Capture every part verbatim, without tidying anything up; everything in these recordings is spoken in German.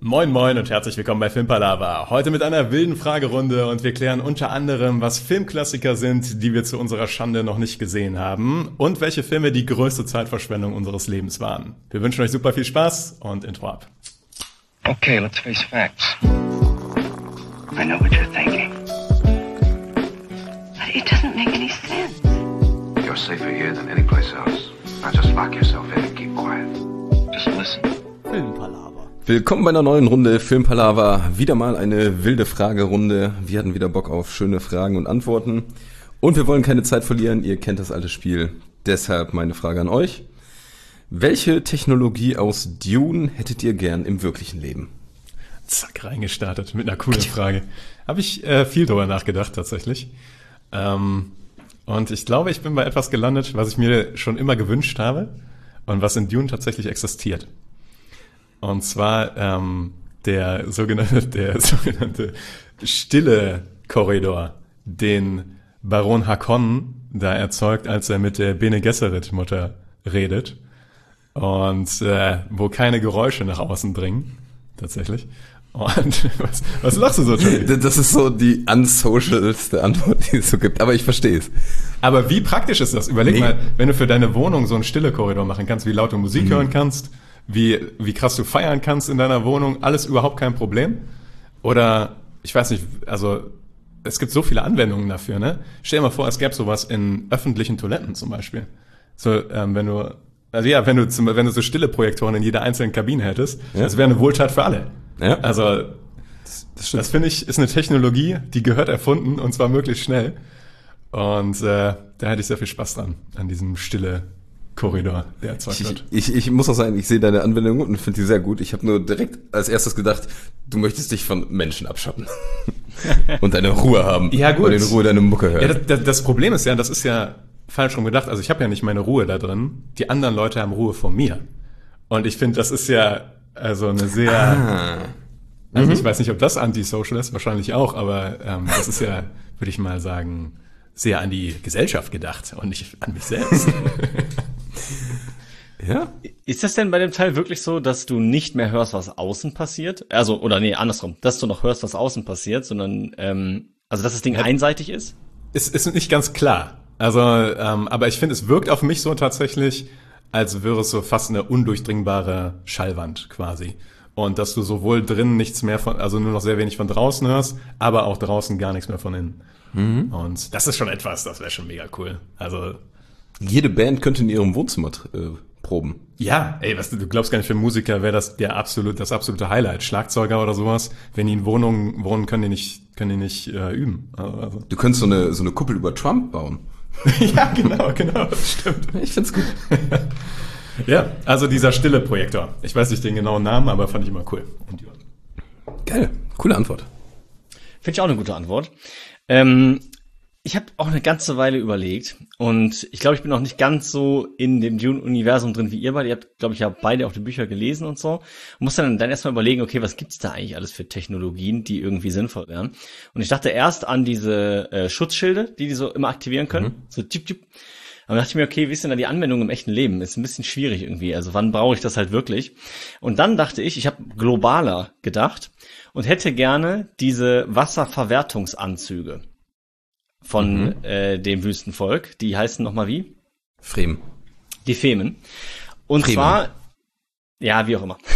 Moin moin und herzlich willkommen bei Filmpalava. Heute mit einer wilden Fragerunde und wir klären unter anderem, was Filmklassiker sind, die wir zu unserer Schande noch nicht gesehen haben und welche Filme die größte Zeitverschwendung unseres Lebens waren. Wir wünschen euch super viel Spaß und Intro ab. Okay, let's face facts. I know what you're thinking. But it doesn't make any sense. You're safer here than any place else. Now just lock yourself in and keep quiet. Just listen. Filmpalava. Willkommen bei einer neuen Runde Filmpalava. Wieder mal eine wilde Fragerunde. Wir hatten wieder Bock auf schöne Fragen und Antworten. Und wir wollen keine Zeit verlieren. Ihr kennt das alte Spiel. Deshalb meine Frage an euch. Welche Technologie aus Dune hättet ihr gern im wirklichen Leben? Zack, reingestartet mit einer coolen Frage. Habe ich äh, viel drüber nachgedacht tatsächlich. Ähm, und ich glaube, ich bin bei etwas gelandet, was ich mir schon immer gewünscht habe und was in Dune tatsächlich existiert. Und zwar ähm, der sogenannte, der sogenannte stille Korridor, den Baron Harkonnen da erzeugt, als er mit der Bene Gesserit-Mutter redet und äh, wo keine Geräusche nach außen dringen, tatsächlich. Und was, was lachst du so, Johnny? Das ist so die unsocialste Antwort, die es so gibt, aber ich verstehe es. Aber wie praktisch ist das? Überleg nee. mal, wenn du für deine Wohnung so einen stille Korridor machen kannst, wie laut du Musik mhm. hören kannst, wie wie krass du feiern kannst in deiner Wohnung, alles überhaupt kein Problem. Oder, ich weiß nicht, also es gibt so viele Anwendungen dafür, ne? Stell dir mal vor, es gäbe sowas in öffentlichen Toiletten zum Beispiel. So, ähm, wenn du, also ja, wenn du zum, wenn du so stille Projektoren in jeder einzelnen Kabine hättest, ja. Das wäre eine Wohltat für alle. Ja. Also, das, das, das finde ich, ist eine Technologie, die gehört erfunden und zwar möglichst schnell. Und äh, da hätte ich sehr viel Spaß dran, an diesem stille Korridor, der erzeugt wird. Ich, ich, ich muss auch sagen, ich sehe deine Anwendung und finde die sehr gut. Ich habe nur direkt als erstes gedacht, du möchtest dich von Menschen abschotten und deine Ruhe haben. Ja, gut. Und in Ruhe deine Mucke hören. Ja, das, das Problem ist ja, das ist ja falsch rum gedacht. Also ich habe ja nicht meine Ruhe da drin. Die anderen Leute haben Ruhe vor mir. Und ich finde, das ist ja also eine sehr... Ah. Also mhm. ich weiß nicht, ob das antisocial ist, wahrscheinlich auch, aber ähm, das ist ja, würde ich mal sagen, sehr an die Gesellschaft gedacht und nicht an mich selbst. Ja. Ist das denn bei dem Teil wirklich so, dass du nicht mehr hörst, was außen passiert? Also, oder nee, andersrum, dass du noch hörst, was außen passiert, sondern, ähm, also, dass das Ding ja, einseitig ist? Ist, ist nicht ganz klar. Also, ähm, aber ich finde, es wirkt auf mich so tatsächlich, als wäre es so fast eine undurchdringbare Schallwand quasi. Und dass du sowohl drinnen nichts mehr von, also nur noch sehr wenig von draußen hörst, aber auch draußen gar nichts mehr von innen. Mhm. Und das ist schon etwas, das wäre schon mega cool. Also, jede Band könnte in ihrem Wohnzimmer äh, proben. Ja, ey, was, du glaubst gar nicht, für Musiker wäre das der absolut, das absolute Highlight. Schlagzeuger oder sowas, wenn die in Wohnungen wohnen, können die nicht, können die nicht äh, üben. Also. Du könntest so eine so eine Kuppel über Trump bauen. Ja, genau, genau, das stimmt. Ich find's gut. Ja, also dieser stille Projektor. Ich weiß nicht den genauen Namen, aber fand ich immer cool. Und ja. Geil, coole Antwort. Finde ich auch eine gute Antwort. Ähm, Ich habe auch eine ganze Weile überlegt und ich glaube, ich bin noch nicht ganz so in dem Dune-Universum drin wie ihr beide. Ihr habt, glaube ich, ja beide auch die Bücher gelesen und so. Und muss dann, dann erstmal überlegen, okay, was gibt's da eigentlich alles für Technologien, die irgendwie sinnvoll wären? Und ich dachte erst an diese äh, Schutzschilde, die die so immer aktivieren können. Mhm. So tschip, tschip. Aber dann dachte ich mir, okay, wie ist denn da die Anwendung im echten Leben? Ist ein bisschen schwierig irgendwie. Also wann brauche ich das halt wirklich? Und dann dachte ich, ich habe globaler gedacht und hätte gerne diese Wasserverwertungsanzüge von mhm. äh, dem Wüstenvolk. Die heißen nochmal wie? Fremen. Die Femen. Und Fremen. Zwar, ja, wie auch immer.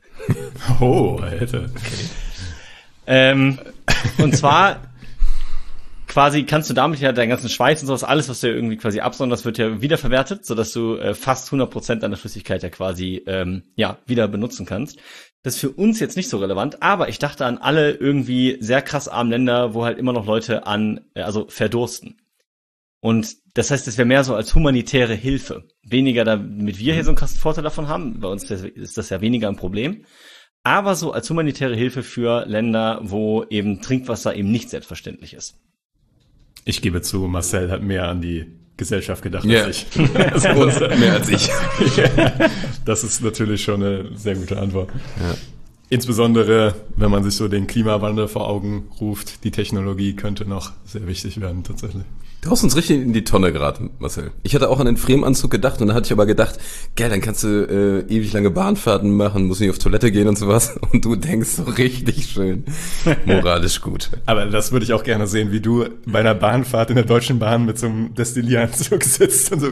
Oh, Alter. Okay. Ähm, und zwar quasi kannst du damit ja deinen ganzen Schweiß und sowas, alles, was du irgendwie quasi absonderst, wird ja wiederverwertet, sodass du äh, fast hundert Prozent deiner Flüssigkeit ja quasi ähm, ja wieder benutzen kannst. Das ist für uns jetzt nicht so relevant, aber ich dachte an alle irgendwie sehr krass armen Länder, wo halt immer noch Leute an, äh, also verdursten. Und das heißt, es wäre mehr so als humanitäre Hilfe. Weniger, damit wir hier so einen krassen Vorteil davon haben. Bei uns ist das ja weniger ein Problem. Aber so als humanitäre Hilfe für Länder, wo eben Trinkwasser eben nicht selbstverständlich ist. Ich gebe zu, Marcel hat mehr an die Gesellschaft gedacht yeah. als ich. Und mehr als ich. Ja, das ist natürlich schon eine sehr gute Antwort. Ja. insbesondere, wenn man sich so den Klimawandel vor Augen ruft, die Technologie könnte noch sehr wichtig werden, tatsächlich. Du hast uns richtig in die Tonne geraten, Marcel. Ich hatte auch an den Fremenanzug gedacht und dann hatte ich aber gedacht, geil, dann kannst du äh, ewig lange Bahnfahrten machen, musst nicht auf Toilette gehen und sowas. Und du denkst so richtig schön moralisch gut. Aber das würde ich auch gerne sehen, wie du bei einer Bahnfahrt in der Deutschen Bahn mit so einem Destillieranzug sitzt und so.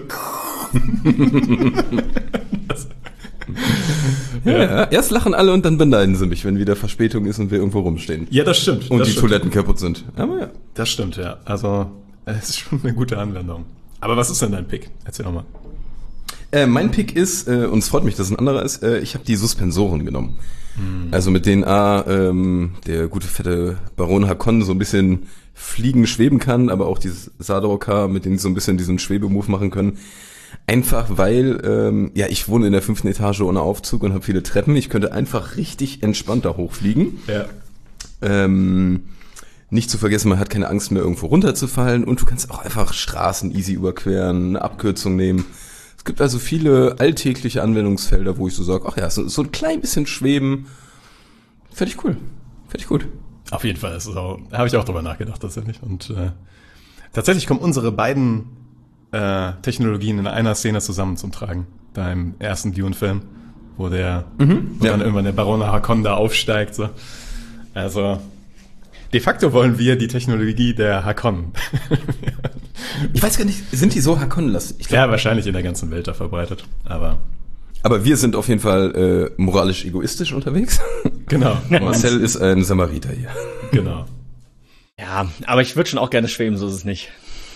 Ja, ja, erst lachen alle und dann beneiden sie mich, wenn wieder Verspätung ist und wir irgendwo rumstehen. Ja, das stimmt. Und das die stimmt. Toiletten kaputt sind. Aber ja. Das stimmt, ja. Also, es ist schon eine gute Anwendung. Aber was ist denn dein Pick? Erzähl doch mal. Äh, mein Pick ist, äh, und es freut mich, dass es ein anderer ist, äh, ich habe die Suspensoren genommen. Hm. Also mit denen A, ähm, der gute fette Baron Harkonnen so ein bisschen fliegen, schweben kann, aber auch dieses Sadorka, mit denen sie so ein bisschen diesen Schwebemove machen können. Einfach weil, ähm, ja, ich wohne in der fünften Etage ohne Aufzug und habe viele Treppen. Ich könnte einfach richtig entspannt da hochfliegen. Ja. Ähm, nicht zu vergessen, man hat keine Angst mehr, irgendwo runterzufallen. Und du kannst auch einfach Straßen easy überqueren, eine Abkürzung nehmen. Es gibt also viele alltägliche Anwendungsfelder, wo ich so sage, ach ja, so, so ein klein bisschen schweben. Fände ich cool. Fände ich gut. Auf jeden Fall. Das ist auch, da habe ich auch drüber nachgedacht, tatsächlich. Und äh, tatsächlich kommen unsere beiden äh, Technologien in einer Szene zusammen zum Tragen. Da im ersten Dune-Film, wo der, mhm, wo ja. dann irgendwann der Baron Harkonnen da aufsteigt. So. Also, de facto wollen wir die Technologie der Harkonnen. Ich weiß gar nicht, sind die so Harkonnen-lastig? Ja, wahrscheinlich in der ganzen Welt da verbreitet. Aber aber wir sind auf jeden Fall äh, moralisch egoistisch unterwegs. Genau. Marcel ist ein Samariter hier. Genau. Ja, aber ich würde schon auch gerne schweben, so ist es nicht.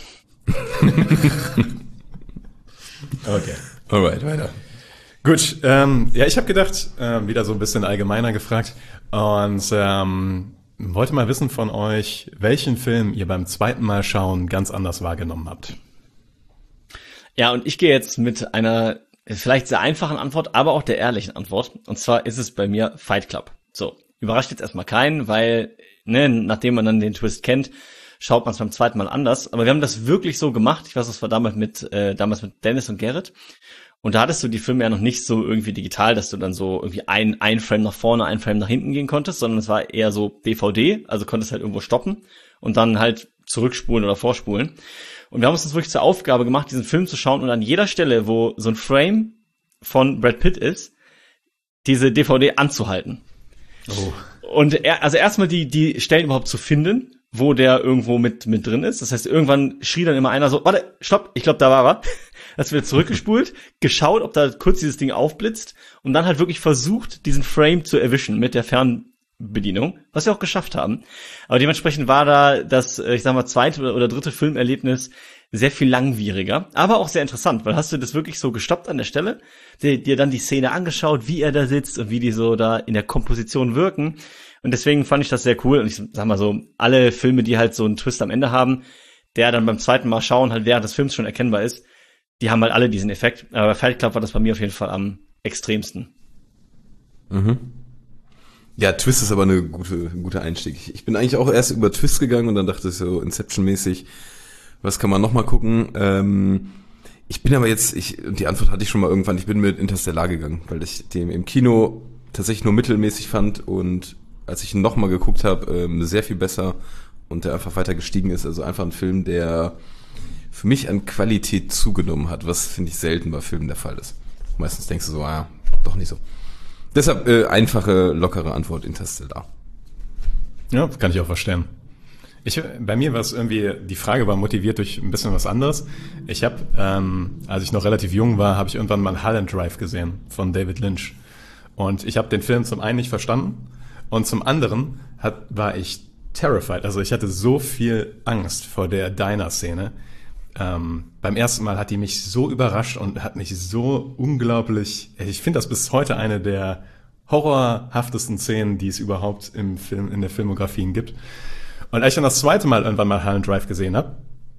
Okay. Alright, weiter. Gut, ähm, ja, ich habe gedacht, äh, wieder so ein bisschen allgemeiner gefragt und ähm, wollte mal wissen von euch, welchen Film ihr beim zweiten Mal schauen ganz anders wahrgenommen habt. Ja, und ich gehe jetzt mit einer vielleicht sehr einfachen Antwort, aber auch der ehrlichen Antwort. Und zwar ist es bei mir Fight Club. So, überrascht jetzt erstmal keinen, weil, ne, nachdem man dann den Twist kennt, schaut man es beim zweiten Mal anders. Aber wir haben das wirklich so gemacht. Ich weiß, das war damals mit, äh, damals mit Dennis und Gerrit. Und da hattest du die Filme ja noch nicht so irgendwie digital, dass du dann so irgendwie ein, ein Frame nach vorne, ein Frame nach hinten gehen konntest, sondern es war eher so D V D, also konntest halt irgendwo stoppen und dann halt zurückspulen oder vorspulen. Und wir haben uns das wirklich zur Aufgabe gemacht, diesen Film zu schauen und an jeder Stelle, wo so ein Frame von Brad Pitt ist, diese D V D anzuhalten. Oh. Und er, also erstmal die, die Stellen überhaupt zu finden, wo der irgendwo mit, mit drin ist. Das heißt, irgendwann schrie dann immer einer so, warte, stopp, ich glaube, da war er. Das wird zurückgespult, geschaut, ob da kurz dieses Ding aufblitzt und dann halt wirklich versucht, diesen Frame zu erwischen mit der Fernbedienung, was wir auch geschafft haben. Aber dementsprechend war da das, ich sag mal, zweite oder, oder dritte Filmerlebnis sehr viel langwieriger, aber auch sehr interessant, weil hast du das wirklich so gestoppt an der Stelle, dir, dir dann die Szene angeschaut, wie er da sitzt und wie die so da in der Komposition wirken. Und deswegen fand ich das sehr cool. Und ich sag mal so, alle Filme, die halt so einen Twist am Ende haben, der dann beim zweiten Mal schauen halt während des Films schon erkennbar ist, die haben halt alle diesen Effekt. Aber bei Fight Club war das bei mir auf jeden Fall am extremsten. Mhm. Ja, Twist ist aber eine gute, ein guter Einstieg. Ich bin eigentlich auch erst über Twist gegangen und dann dachte ich so Inception-mäßig, was kann man noch mal gucken? Ähm, ich bin aber jetzt, ich, die Antwort hatte ich schon mal irgendwann, ich bin mit Interstellar gegangen, weil ich den im Kino tatsächlich nur mittelmäßig fand und als ich ihn noch mal geguckt habe, ähm, sehr viel besser und der einfach weiter gestiegen ist. Also einfach ein Film, der für mich an Qualität zugenommen hat, was, finde ich, selten bei Filmen der Fall ist. Meistens denkst du so, ah, doch nicht so. Deshalb äh, einfache, lockere Antwort, Interstellar. Ja, kann ich auch verstehen. Ich, bei mir war es irgendwie, die Frage war motiviert durch ein bisschen was anderes. Ich habe, ähm, als ich noch relativ jung war, habe ich irgendwann mal Mulholland Drive gesehen von David Lynch. Und ich habe den Film zum einen nicht verstanden und zum anderen hat, war ich terrified. Also ich hatte so viel Angst vor der Diner-Szene. Ähm, beim ersten Mal hat die mich so überrascht und hat mich so unglaublich, ich finde das bis heute eine der horrorhaftesten Szenen, die es überhaupt im Film, in der Filmografien gibt. Und als ich dann das zweite Mal irgendwann mal Mulholland Drive gesehen habe,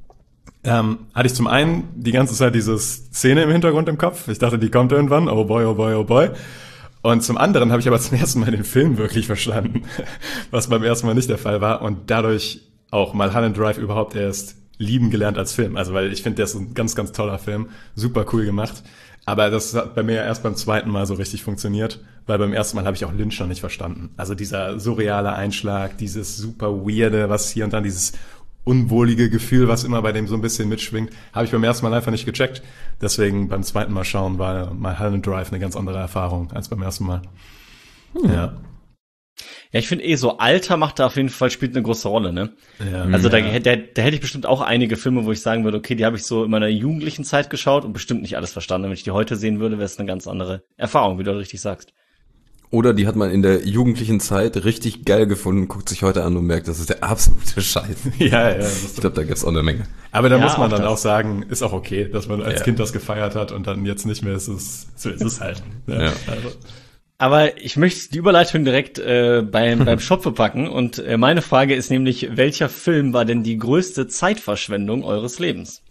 ähm, hatte ich zum einen die ganze Zeit diese Szene im Hintergrund im Kopf. Ich dachte, die kommt irgendwann, oh boy, oh boy, oh boy. Und zum anderen habe ich aber zum ersten Mal den Film wirklich verstanden, was beim ersten Mal nicht der Fall war und dadurch auch Mulholland Drive überhaupt erst lieben gelernt als Film. Also weil ich finde, der ist ein ganz, ganz toller Film, super cool gemacht. Aber das hat bei mir erst beim zweiten Mal so richtig funktioniert, weil beim ersten Mal habe ich auch Lynch noch nicht verstanden. Also dieser surreale Einschlag, dieses super weirde, was hier und dann dieses unwohlige Gefühl, was immer bei dem so ein bisschen mitschwingt, habe ich beim ersten Mal einfach nicht gecheckt. Deswegen beim zweiten Mal schauen war Mulholland Drive eine ganz andere Erfahrung als beim ersten Mal. Hm. Ja. Ja, ich finde eh so Alter macht da auf jeden Fall, spielt eine große Rolle, ne? Ja. Also da, ja. da, da hätte ich bestimmt auch einige Filme, wo ich sagen würde, okay, die habe ich so in meiner jugendlichen Zeit geschaut und bestimmt nicht alles verstanden. Wenn ich die heute sehen würde, wäre es eine ganz andere Erfahrung, wie du richtig sagst. Oder die hat man in der jugendlichen Zeit richtig geil gefunden, guckt sich heute an und merkt, das ist der absolute Scheiß. Ja, ja. Ich glaube, da gibt's auch eine Menge. Aber da Ja, muss man auch dann das. auch sagen, ist auch okay, dass man als Ja. Kind das gefeiert hat und dann jetzt nicht mehr, ist es, so ist es halt. Ja. Ja. Also. Aber ich möchte die Überleitung direkt äh, beim, beim Schopfe packen und äh, meine Frage ist nämlich, welcher Film war denn die größte Zeitverschwendung eures Lebens?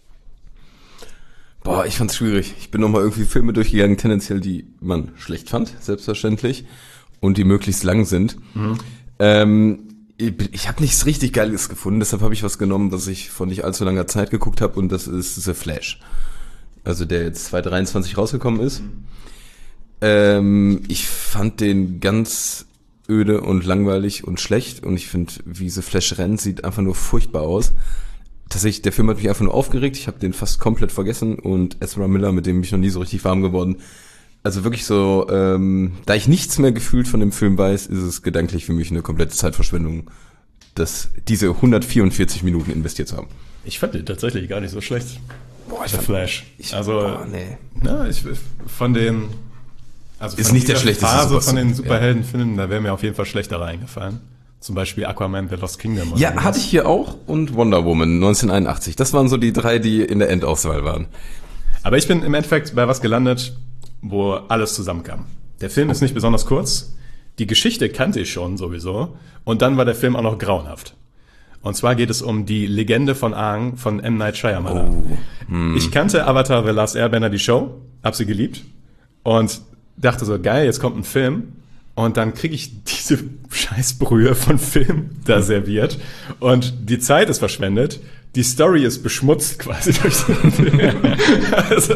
Boah, ich fand's schwierig. Ich bin nochmal irgendwie Filme durchgegangen, tendenziell, die man schlecht fand, selbstverständlich, und die möglichst lang sind. Mhm. Ähm, ich ich habe nichts richtig Geiles gefunden, deshalb habe ich was genommen, was ich vor nicht allzu langer Zeit geguckt habe, und das ist The Flash. Also der jetzt zwanzig dreiundzwanzig rausgekommen ist. Mhm. Ähm, ich fand den ganz öde und langweilig und schlecht, und ich finde, wie The Flash rennt, sieht einfach nur furchtbar aus. Tatsächlich, der Film hat mich einfach nur aufgeregt, ich habe den fast komplett vergessen, und Ezra Miller, mit dem bin ich noch nie so richtig warm geworden. Also wirklich so, ähm, da ich nichts mehr gefühlt von dem Film weiß, ist es gedanklich für mich eine komplette Zeitverschwendung, dass diese hundertvierundvierzig Minuten investiert zu haben. Ich fand den tatsächlich gar nicht so schlecht. Boah, ich The fand, Flash. Ich, also, boah, nee. na, ich, von den, also Ist von nicht der dieser schlechteste Phase Super- von den ja. Superheldenfilmen, da wäre mir auf jeden Fall schlechtere eingefallen. Zum Beispiel Aquaman, The Lost Kingdom. Oder Ja, sowas. hatte ich hier auch, und Wonder Woman neunzehnhunderteinundachtzig. Das waren so die drei, die in der Endauswahl waren. Aber ich bin im Endeffekt bei was gelandet, wo alles zusammenkam. Der Film ist nicht besonders kurz. Die Geschichte kannte ich schon sowieso. Und dann war der Film auch noch grauenhaft. Und zwar geht es um die Legende von Aang von M. Night Shyamalan. Oh, hm. Ich kannte Avatar The Last Airbender, die Show, hab sie geliebt und dachte so, geil, jetzt kommt ein Film. Und dann kriege ich diese Scheißbrühe von Film da serviert. Und die Zeit ist verschwendet. Die Story ist beschmutzt quasi durch den Film. Also,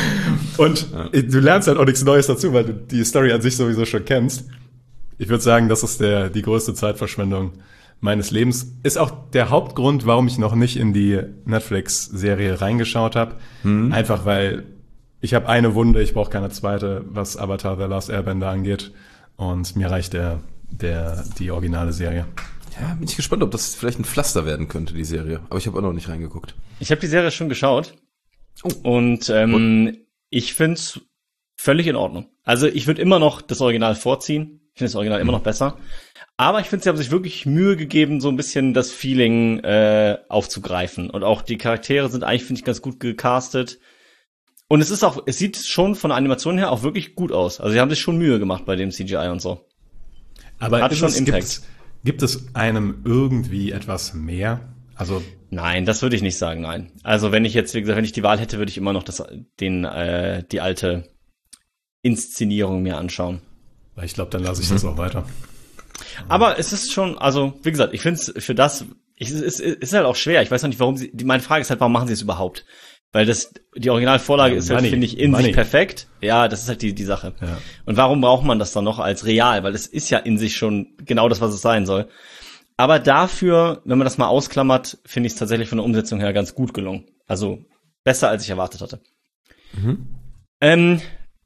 und ja. du lernst halt auch nichts Neues dazu, weil du die Story an sich sowieso schon kennst. Ich würde sagen, das ist der die größte Zeitverschwendung meines Lebens. Ist auch der Hauptgrund, warum ich noch nicht in die Netflix-Serie reingeschaut habe. Hm. Einfach weil ich habe eine Wunde, ich brauche keine zweite, was Avatar The Last Airbender angeht. Und mir reicht der, der, die originale Serie. Ja, bin ich gespannt, ob das vielleicht ein Pflaster werden könnte, die Serie. Aber ich habe auch noch nicht reingeguckt. Ich habe die Serie schon geschaut. Oh. Und ähm, ich find's völlig in Ordnung. Also ich würde immer noch das Original vorziehen. Ich finde das Original immer noch besser. Aber ich finde, sie haben sich wirklich Mühe gegeben, so ein bisschen das Feeling äh, aufzugreifen. Und auch die Charaktere sind eigentlich, finde ich, ganz gut gecastet. Und es ist auch, es sieht schon von der Animation her auch wirklich gut aus. Also sie haben sich schon Mühe gemacht bei dem C G I und so. Aber hat ist schon es, Impact. Gibt, gibt es einem irgendwie etwas mehr? Also Nein, das würde ich nicht sagen, nein. Also wenn ich jetzt, wie gesagt, wenn ich die Wahl hätte, würde ich immer noch das, den, äh, die alte Inszenierung mir anschauen. ich glaube, dann lasse ich das auch weiter. Aber es ist schon, also wie gesagt, ich finde es für das, ich, es ist, ist halt auch schwer. Ich weiß noch nicht, warum sie, die, meine Frage ist halt, warum machen sie es überhaupt? Weil das, die Originalvorlage Ja, ist halt, Money. finde ich, in Money. sich perfekt. Ja, das ist halt die, die Sache. Ja. Und warum braucht man das dann noch als real? Weil es ist ja in sich schon genau das, was es sein soll. Aber dafür, wenn man das mal ausklammert, finde ich es tatsächlich von der Umsetzung her ganz gut gelungen. Also besser, als ich erwartet hatte. Mhm. Ähm,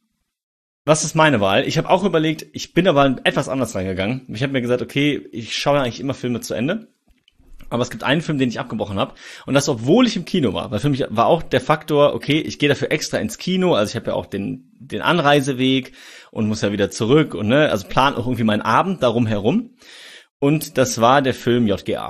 was ist meine Wahl? Ich habe auch überlegt, ich bin aber etwas anders reingegangen. Ich habe mir gesagt, okay, ich schaue eigentlich immer Filme zu Ende. Aber es gibt einen Film, den ich abgebrochen habe. Und das, obwohl ich im Kino war. Weil für mich war auch der Faktor, okay, ich gehe dafür extra ins Kino. Also ich habe ja auch den den Anreiseweg und muss ja wieder zurück. Und ne, also plan auch irgendwie meinen Abend darum herum. Und das war der Film J G A.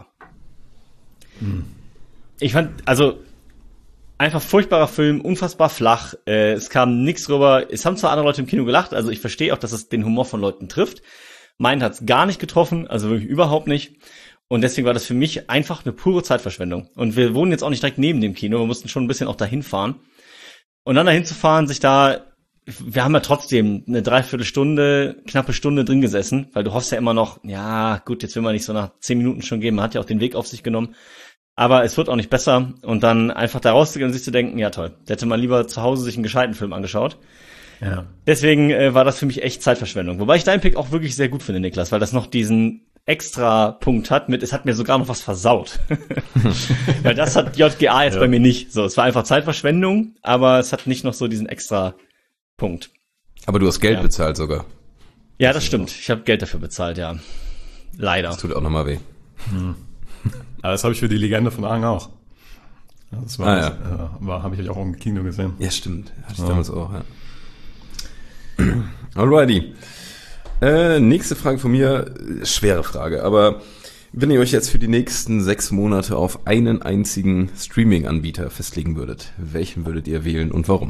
Hm. Ich fand, also einfach furchtbarer Film, unfassbar flach. Äh, es kam nichts rüber. Es haben zwar andere Leute im Kino gelacht. Also ich verstehe auch, dass es den Humor von Leuten trifft. Meinen hat's gar nicht getroffen. Also wirklich überhaupt nicht. Und deswegen war das für mich einfach eine pure Zeitverschwendung. Und wir wohnen jetzt auch nicht direkt neben dem Kino. Wir mussten schon ein bisschen auch dahin fahren. Und dann dahin zu fahren, sich da, wir haben ja trotzdem eine Dreiviertelstunde, knappe Stunde drin gesessen, weil du hoffst ja immer noch, ja gut, jetzt will man nicht so nach zehn Minuten schon gehen. Man hat ja auch den Weg auf sich genommen. Aber es wird auch nicht besser. Und dann einfach da rauszugehen und sich zu denken, ja toll, da hätte man lieber zu Hause sich einen gescheiten Film angeschaut. Ja. Deswegen äh, war das für mich echt Zeitverschwendung. Wobei ich deinen Pick auch wirklich sehr gut finde, Niklas, weil das noch diesen extra Punkt hat mit, es hat mir sogar noch was versaut. Weil das hat J G A jetzt ja. bei mir nicht. So, es war einfach Zeitverschwendung, aber es hat nicht noch so diesen extra Punkt. Aber du hast Geld ja. bezahlt sogar. Ja, das stimmt. Ich habe Geld dafür bezahlt, ja. Leider. Das tut auch nochmal weh. Hm. Aber das habe ich für die Legende von Aang auch. Das war, ah, ja. äh, war habe ich auch im Kino gesehen. Ja, stimmt. Hatte ich ja. damals auch, ja. Alrighty. Äh, nächste Frage von mir. Schwere Frage, aber wenn ihr euch jetzt für die nächsten sechs Monate auf einen einzigen Streaming-Anbieter festlegen würdet, welchen würdet ihr wählen und warum?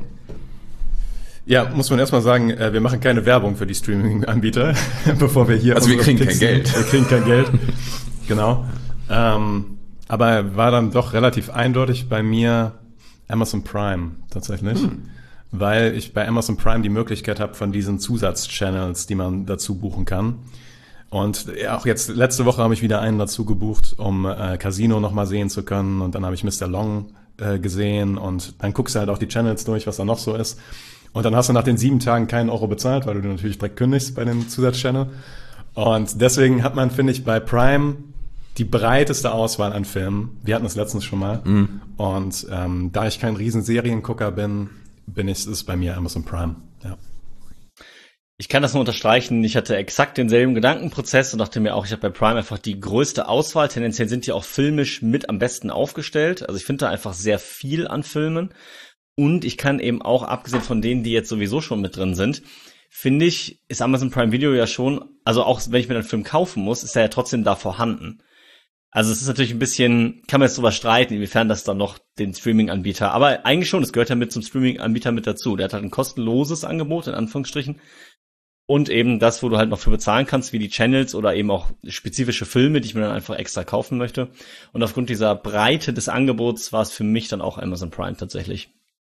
Ja, muss man erstmal sagen, wir machen keine Werbung für die Streaming-Anbieter, bevor wir hier... Also wir kriegen kein Geld. Wir kriegen kein Geld, genau. Ähm, aber war dann doch relativ eindeutig bei mir Amazon Prime tatsächlich, hm. weil ich bei Amazon Prime die Möglichkeit habe von diesen Zusatzchannels, die man dazu buchen kann. Und auch jetzt, letzte Woche habe ich wieder einen dazu gebucht, um äh, Casino nochmal sehen zu können. Und dann habe ich Mister Long äh, gesehen und dann guckst du halt auch die Channels durch, was da noch so ist. Und dann hast du nach den sieben Tagen keinen Euro bezahlt, weil du natürlich direkt kündigst bei dem Zusatzchannel. Und deswegen hat man, finde ich, bei Prime die breiteste Auswahl an Filmen. Wir hatten es letztens schon mal. Mm. Und ähm, da ich kein riesen Seriengucker bin, bin ich, ist es bei mir Amazon Prime. Ja. Ich kann das nur unterstreichen. Ich hatte exakt denselben Gedankenprozess und dachte mir auch, ich habe bei Prime einfach die größte Auswahl. Tendenziell sind die auch filmisch mit am besten aufgestellt. Also ich finde da einfach sehr viel an Filmen. Und ich kann eben auch, abgesehen von denen, die jetzt sowieso schon mit drin sind, finde ich, ist Amazon Prime Video ja schon, also auch wenn ich mir einen Film kaufen muss, ist er ja trotzdem da vorhanden. Also es ist natürlich ein bisschen, kann man jetzt drüber streiten, inwiefern das dann noch den Streaming-Anbieter, aber eigentlich schon, es gehört ja mit zum Streaming-Anbieter mit dazu. Der hat halt ein kostenloses Angebot, in Anführungsstrichen. Und eben das, wo du halt noch für bezahlen kannst, wie die Channels oder eben auch spezifische Filme, die ich mir dann einfach extra kaufen möchte. Und aufgrund dieser Breite des Angebots war es für mich dann auch Amazon Prime tatsächlich.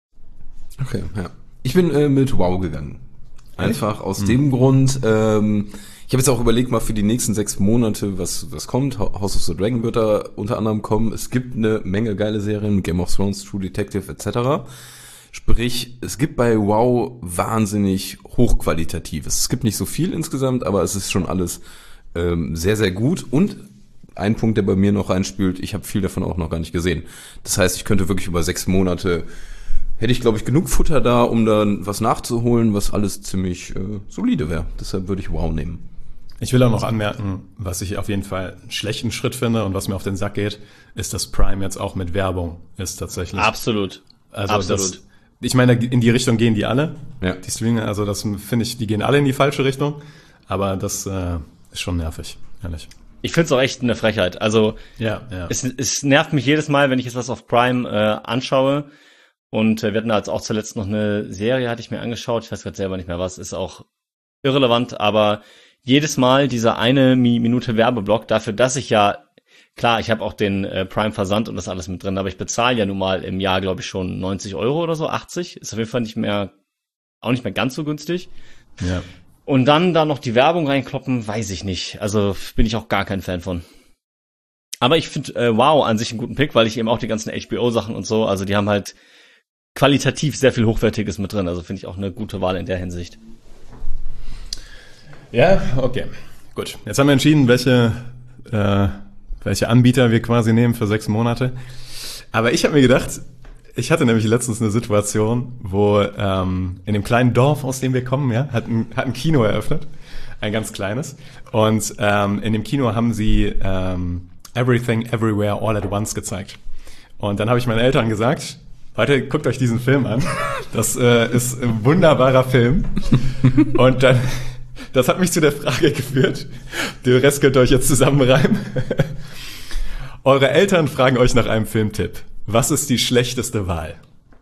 Okay, ja. Ich bin äh, mit WoW gegangen. Einfach Echt? aus mhm. dem Grund, ähm, ich habe jetzt auch überlegt mal für die nächsten sechs Monate, was was kommt. House of the Dragon wird da unter anderem kommen. Es gibt eine Menge geile Serien, Game of Thrones, True Detective et cetera. Sprich, es gibt bei WoW wahnsinnig hochqualitatives. Es gibt nicht so viel insgesamt, aber es ist schon alles ähm, sehr, sehr gut. Und ein Punkt, der bei mir noch reinspielt, ich habe viel davon auch noch gar nicht gesehen. Das heißt, ich könnte wirklich über sechs Monate... hätte ich, glaube ich, genug Futter da, um dann was nachzuholen, was alles ziemlich äh, solide wäre. Deshalb würde ich WoW nehmen. Ich will auch noch anmerken, was ich auf jeden Fall einen schlechten Schritt finde und was mir auf den Sack geht, ist, dass Prime jetzt auch mit Werbung ist tatsächlich. Absolut. Also Absolut. Das, ich meine, in die Richtung gehen die alle. Ja. Die Streamer, also das finde ich, die gehen alle in die falsche Richtung. Aber das äh, ist schon nervig, ehrlich. Ich finde es auch echt eine Frechheit. Also ja, ja. Es, es nervt mich jedes Mal, wenn ich jetzt was auf Prime äh, anschaue. Und äh, wir hatten da jetzt auch zuletzt noch eine Serie, hatte ich mir angeschaut. Ich weiß gerade selber nicht mehr was, ist auch irrelevant. Aber jedes Mal dieser eine Minute Werbeblock dafür, dass ich ja, klar, ich habe auch den äh, Prime-Versand und das alles mit drin, aber ich bezahle ja nun mal im Jahr, glaube ich, schon neunzig Euro oder so, achtzig. Ist auf jeden Fall nicht mehr, auch nicht mehr ganz so günstig. Ja. Und dann da noch die Werbung reinkloppen, weiß ich nicht. Also bin ich auch gar kein Fan von. Aber ich finde äh, WoW an sich einen guten Pick, weil ich eben auch die ganzen H B O-Sachen und so, also die haben halt qualitativ sehr viel Hochwertiges mit drin. Also finde ich auch eine gute Wahl in der Hinsicht. Ja, okay. Gut. Jetzt haben wir entschieden, welche, äh, welche Anbieter wir quasi nehmen für sechs Monate. Aber ich habe mir gedacht, ich hatte nämlich letztens eine Situation, wo ähm, in dem kleinen Dorf, aus dem wir kommen, ja, hat ein, hat ein Kino eröffnet. Ein ganz kleines. Und ähm, in dem Kino haben sie ähm, Everything, Everywhere, All at Once gezeigt. Und dann habe ich meinen Eltern gesagt, Leute, guckt euch diesen Film an. Das äh, ist ein wunderbarer Film. Und dann, das hat mich zu der Frage geführt. Den Rest könnt ihr euch jetzt zusammenreimen. Eure Eltern fragen euch nach einem Filmtipp. Was ist die schlechteste Wahl?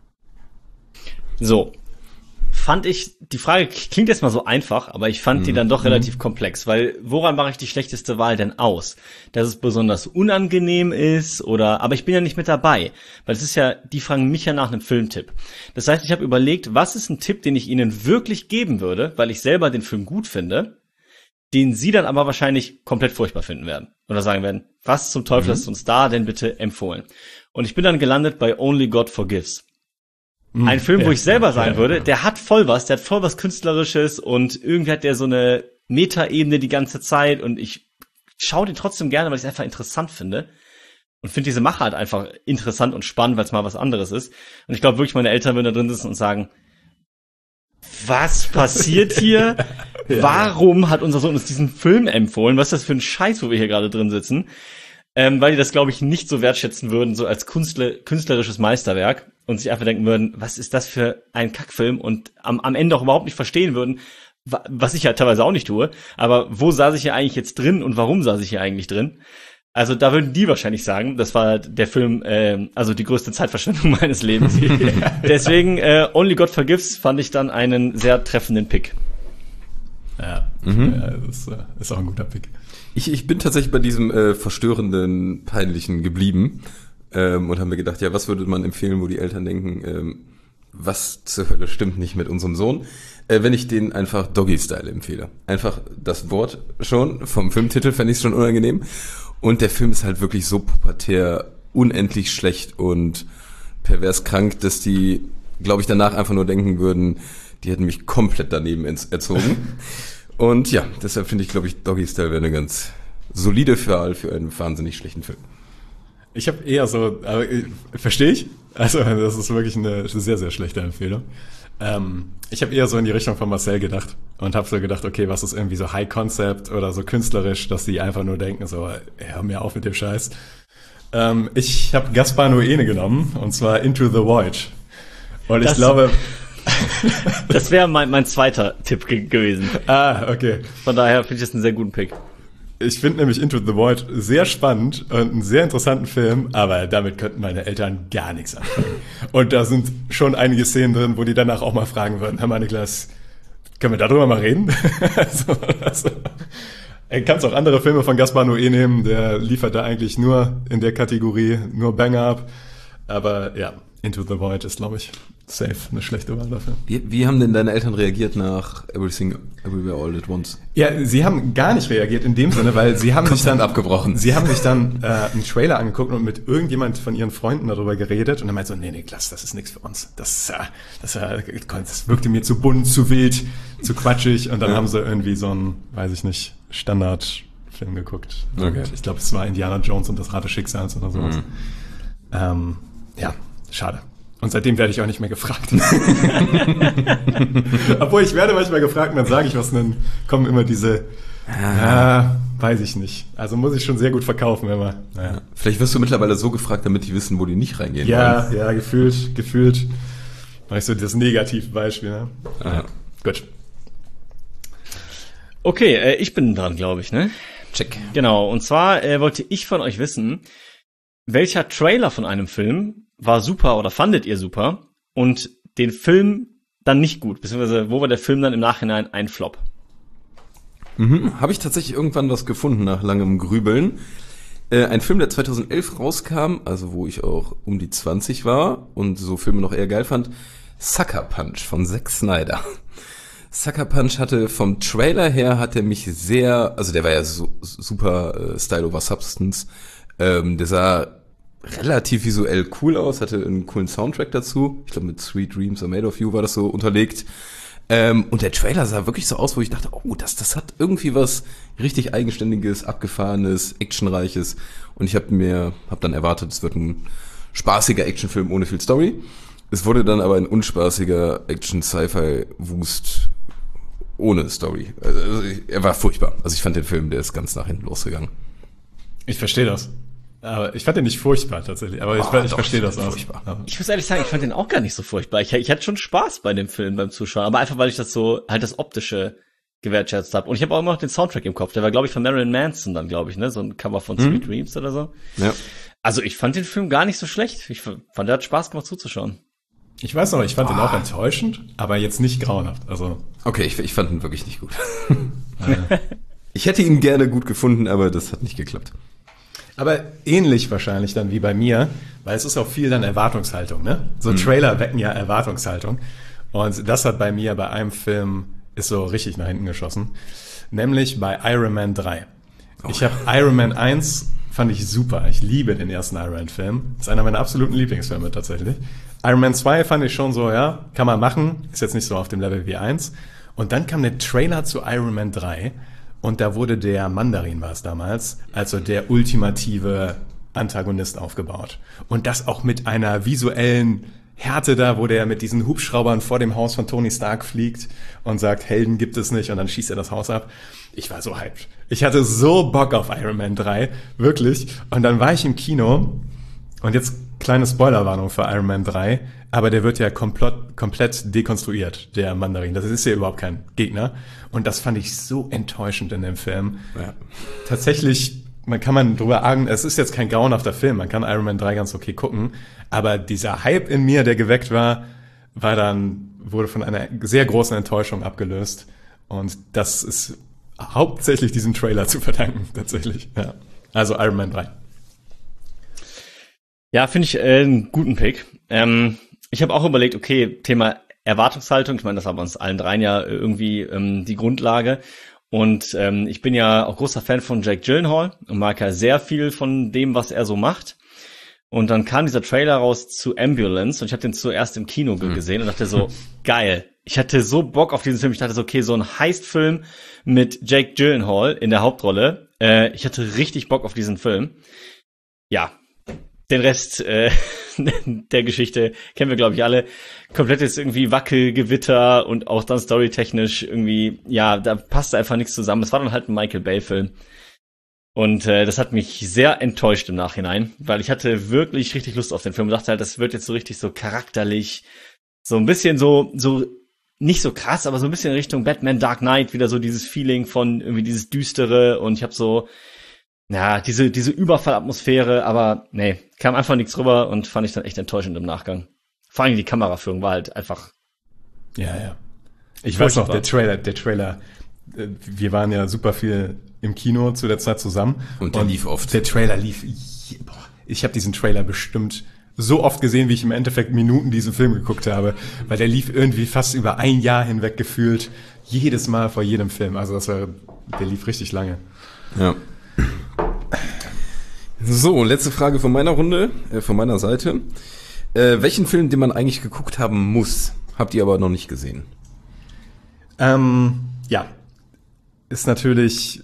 So. Fand ich, die Frage klingt jetzt mal so einfach, aber ich fand mhm. die dann doch relativ komplex, weil woran mache ich die schlechteste Wahl denn aus? Dass es besonders unangenehm ist oder, aber ich bin ja nicht mit dabei, weil es ist ja, die fragen mich ja nach einem Filmtipp. Das heißt, ich habe überlegt, was ist ein Tipp, den ich ihnen wirklich geben würde, weil ich selber den Film gut finde, den sie dann aber wahrscheinlich komplett furchtbar finden werden. Oder sagen werden, was zum Teufel hast du uns da denn bitte empfohlen? Und ich bin dann gelandet bei Only God Forgives. Mhm. Ein Film, wo Ja, ich selber ja, sagen ja, würde, ja. der hat voll was, der hat voll was Künstlerisches und irgendwie hat der so eine Metaebene die ganze Zeit und ich schaue den trotzdem gerne, weil ich es einfach interessant finde. Und finde diese Machart einfach interessant und spannend, weil es mal was anderes ist. Und ich glaube wirklich, meine Eltern würden da drin sitzen und sagen, was passiert hier? Ja. Warum hat unser Sohn uns diesen Film empfohlen? Was ist das für ein Scheiß, wo wir hier gerade drin sitzen? Ähm, weil die das, glaube ich, nicht so wertschätzen würden, so als Künstler, künstlerisches Meisterwerk und sich einfach denken würden, was ist das für ein Kackfilm? Und am, am Ende auch überhaupt nicht verstehen würden, wa- was ich ja teilweise auch nicht tue, aber wo saß ich hier eigentlich jetzt drin und warum saß ich hier eigentlich drin? Also da würden die wahrscheinlich sagen, das war der Film, äh, also die größte Zeitverschwendung meines Lebens. Deswegen äh, Only God Forgives fand ich dann einen sehr treffenden Pick. Ja, mhm. ja das ist, äh, ist auch ein guter Pick. Ich, ich bin tatsächlich bei diesem äh, verstörenden, peinlichen geblieben ähm, und habe mir gedacht, ja, was würde man empfehlen, wo die Eltern denken, ähm, was zur Hölle stimmt nicht mit unserem Sohn, äh, wenn ich den einfach Doggy-Style empfehle. Einfach das Wort schon, vom Filmtitel fände ich es schon unangenehm. Und der Film ist halt wirklich so pubertär, unendlich schlecht und pervers krank, dass die, glaube ich, danach einfach nur denken würden, die hätten mich komplett daneben erzogen. Und ja, deshalb finde ich, glaube ich, Doggy Style wäre eine ganz solide Wahl für einen wahnsinnig schlechten Film. Ich habe eher so, aber äh, verstehe ich? Also das ist wirklich eine sehr, sehr schlechte Empfehlung. Ähm, ich habe eher so in die Richtung von Marcel gedacht und habe so gedacht, okay, was ist irgendwie so High Concept oder so künstlerisch, dass die einfach nur denken, so, hör mir auf mit dem Scheiß. Ähm, ich habe Gaspar Noé genommen und zwar Into the Void. Und ich Das- glaube... Das wäre mein, mein zweiter Tipp ge- gewesen. ah, okay. Von daher finde ich das einen sehr guten Pick. Ich finde nämlich Into the Void sehr spannend und einen sehr interessanten Film, aber damit könnten meine Eltern gar nichts anfangen. Und da sind schon einige Szenen drin, wo die danach auch mal fragen würden, Herr Niklas, können wir darüber mal reden? also, also, du kannst auch andere Filme von Gaspar Noé nehmen, der liefert da eigentlich nur in der Kategorie, nur Banger ab. Aber ja, Into the Void ist, glaube ich, safe eine schlechte Wahl dafür. Wie, wie haben denn deine Eltern reagiert nach Everything Everywhere All at Once? Ja, sie haben gar nicht reagiert in dem Sinne, weil sie haben sich dann abgebrochen. Sie haben sich dann äh, einen Trailer angeguckt und mit irgendjemand von ihren Freunden darüber geredet und dann meinte so, nee, nee, Klaas, das ist nichts für uns. Das, äh, das, äh, das wirkte mir zu bunt, zu wild, zu quatschig und dann Ja. haben sie irgendwie so einen, weiß ich nicht, Standardfilm geguckt. Okay. Ich glaube, es war Indiana Jones und das Rad des Schicksals oder sowas. Mhm. Ähm, ja, schade. Und seitdem werde ich auch nicht mehr gefragt. Obwohl ich werde manchmal gefragt und dann sage ich was und dann kommen immer diese, ja, weiß ich nicht. Also muss ich schon sehr gut verkaufen immer. Naja. Vielleicht wirst du mittlerweile so gefragt, damit die wissen, wo die nicht reingehen Ja, wollen. ja, gefühlt, gefühlt. Mach ich so das Negativbeispiel, ne? Ja. Gut. Okay, äh, ich bin dran, glaube ich, ne? Check. Genau, und zwar äh, wollte ich von euch wissen, welcher Trailer von einem Film war super oder fandet ihr super und den Film dann nicht gut, beziehungsweise wo war der Film dann im Nachhinein ein Flop? Mhm. Habe ich tatsächlich irgendwann was gefunden nach langem Grübeln. Äh, ein Film, der zweitausendelf rauskam, also wo ich auch um die zwanzig war und so Filme noch eher geil fand, Sucker Punch von Zack Snyder. Sucker Punch hatte vom Trailer her, hat er mich sehr, also der war ja so, super äh, Style over Substance, ähm, der sah relativ visuell cool aus, hatte einen coolen Soundtrack dazu, ich glaube mit Sweet Dreams Are Made of You war das so unterlegt, ähm, und der Trailer sah wirklich so aus, wo ich dachte, oh, das, das hat irgendwie was richtig Eigenständiges, Abgefahrenes, Actionreiches, und ich habe mir, habe dann erwartet, es wird ein spaßiger Actionfilm ohne viel Story. Es wurde dann aber ein unspaßiger Action-Sci-Fi-Wust ohne Story. Also, er war furchtbar. Also ich fand den Film, der ist ganz nach hinten losgegangen. Ich verstehe das. Aber ich fand den nicht furchtbar tatsächlich, aber ich, Oh, ich doch, verstehe das ich auch. furchtbar. Ja. Ich muss ehrlich sagen, ich fand den auch gar nicht so furchtbar. Ich, ich hatte schon Spaß bei dem Film beim Zuschauen, aber einfach, weil ich das so, halt das Optische gewertschätzt habe. Und ich habe auch immer noch den Soundtrack im Kopf. Der war, glaube ich, von Marilyn Manson dann, glaube ich, ne? So ein Cover von Sweet Mhm. Dreams oder so. Ja. Also ich fand den Film gar nicht so schlecht. Ich fand, der hat Spaß gemacht zuzuschauen. Ich weiß noch, ich fand den auch enttäuschend, aber jetzt nicht grauenhaft. Also Okay, ich, ich fand ihn wirklich nicht gut. Ich hätte ihn gerne gut gefunden, aber das hat nicht geklappt. Aber ähnlich wahrscheinlich dann wie bei mir, weil es ist auch viel dann Erwartungshaltung, ne? So Trailer wecken ja Erwartungshaltung. Und das hat bei mir bei einem Film ist so richtig nach hinten geschossen. nämlich bei Iron Man drei. Oh. Ich habe Iron Man eins, fand ich super. Ich liebe den ersten Iron Man-Film. Ist einer meiner absoluten Lieblingsfilme tatsächlich. Iron Man zwei fand ich schon so, ja, kann man machen. Ist jetzt nicht so auf dem Level wie eins. Und dann kam der Trailer zu Iron Man drei und da wurde der Mandarin, war es damals, also der ultimative Antagonist aufgebaut. Und das auch mit einer visuellen Härte da, wo der mit diesen Hubschraubern vor dem Haus von Tony Stark fliegt und sagt, Helden gibt es nicht, und dann schießt er das Haus ab. Ich war so hyped. Ich hatte so Bock auf Iron Man drei, wirklich. Und dann war ich im Kino und jetzt kleine Spoilerwarnung für Iron Man drei, aber der wird ja komplett, komplett dekonstruiert, der Mandarin. Das ist ja überhaupt kein Gegner. Und das fand ich so enttäuschend in dem Film. Ja. Tatsächlich, man kann man drüber argen, es ist jetzt kein grauenhafter Film, man kann Iron Man drei ganz okay gucken, aber dieser Hype in mir, der geweckt war, war dann, wurde von einer sehr großen Enttäuschung abgelöst. Und das ist hauptsächlich diesem Trailer zu verdanken, tatsächlich. Ja. Also Iron Man drei. Ja, finde ich äh, einen guten Pick. Ähm, ich habe auch überlegt, okay, Thema Erwartungshaltung, ich meine, das war bei uns allen dreien ja irgendwie ähm, die Grundlage. Und ähm, ich bin ja auch großer Fan von Jake Gyllenhaal und mag ja sehr viel von dem, was er so macht. Und dann kam dieser Trailer raus zu Ambulance und ich habe den zuerst im Kino mhm. gesehen und dachte so, geil. Ich hatte so Bock auf diesen Film. Ich dachte so, okay, so ein Heist-Film mit Jake Gyllenhaal in der Hauptrolle. Äh, ich hatte richtig Bock auf diesen Film. Ja, den Rest äh, der Geschichte kennen wir, glaube ich, alle. Komplettes irgendwie Wackelgewitter und auch dann storytechnisch irgendwie, ja, da passt einfach nichts zusammen. Es war dann halt ein Michael Bay-Film. Und äh, das hat mich sehr enttäuscht im Nachhinein, weil ich hatte wirklich richtig Lust auf den Film und dachte halt, das wird jetzt so richtig so charakterlich, so ein bisschen so, so nicht so krass, aber so ein bisschen in Richtung Batman Dark Knight, wieder so dieses Feeling von irgendwie dieses Düstere, und ich habe so, ja, diese diese Überfallatmosphäre, aber nee, kam einfach nichts rüber und fand ich dann echt enttäuschend im Nachgang. Vor allem die Kameraführung war halt einfach. Ja, ja. Ich weiß noch, der Trailer, der Trailer, wir waren ja super viel im Kino zu der Zeit zusammen. Und der und lief oft. Der Trailer lief, boah, ich habe diesen Trailer bestimmt so oft gesehen, wie ich im Endeffekt Minuten diesen Film geguckt habe, weil der lief irgendwie fast über ein Jahr hinweg gefühlt, jedes Mal vor jedem Film. Also das war, der lief richtig lange. Ja. So, letzte Frage von meiner Runde, äh, von meiner Seite. Äh, welchen Film, den man eigentlich geguckt haben muss, habt ihr aber noch nicht gesehen? Ähm, ja, ist natürlich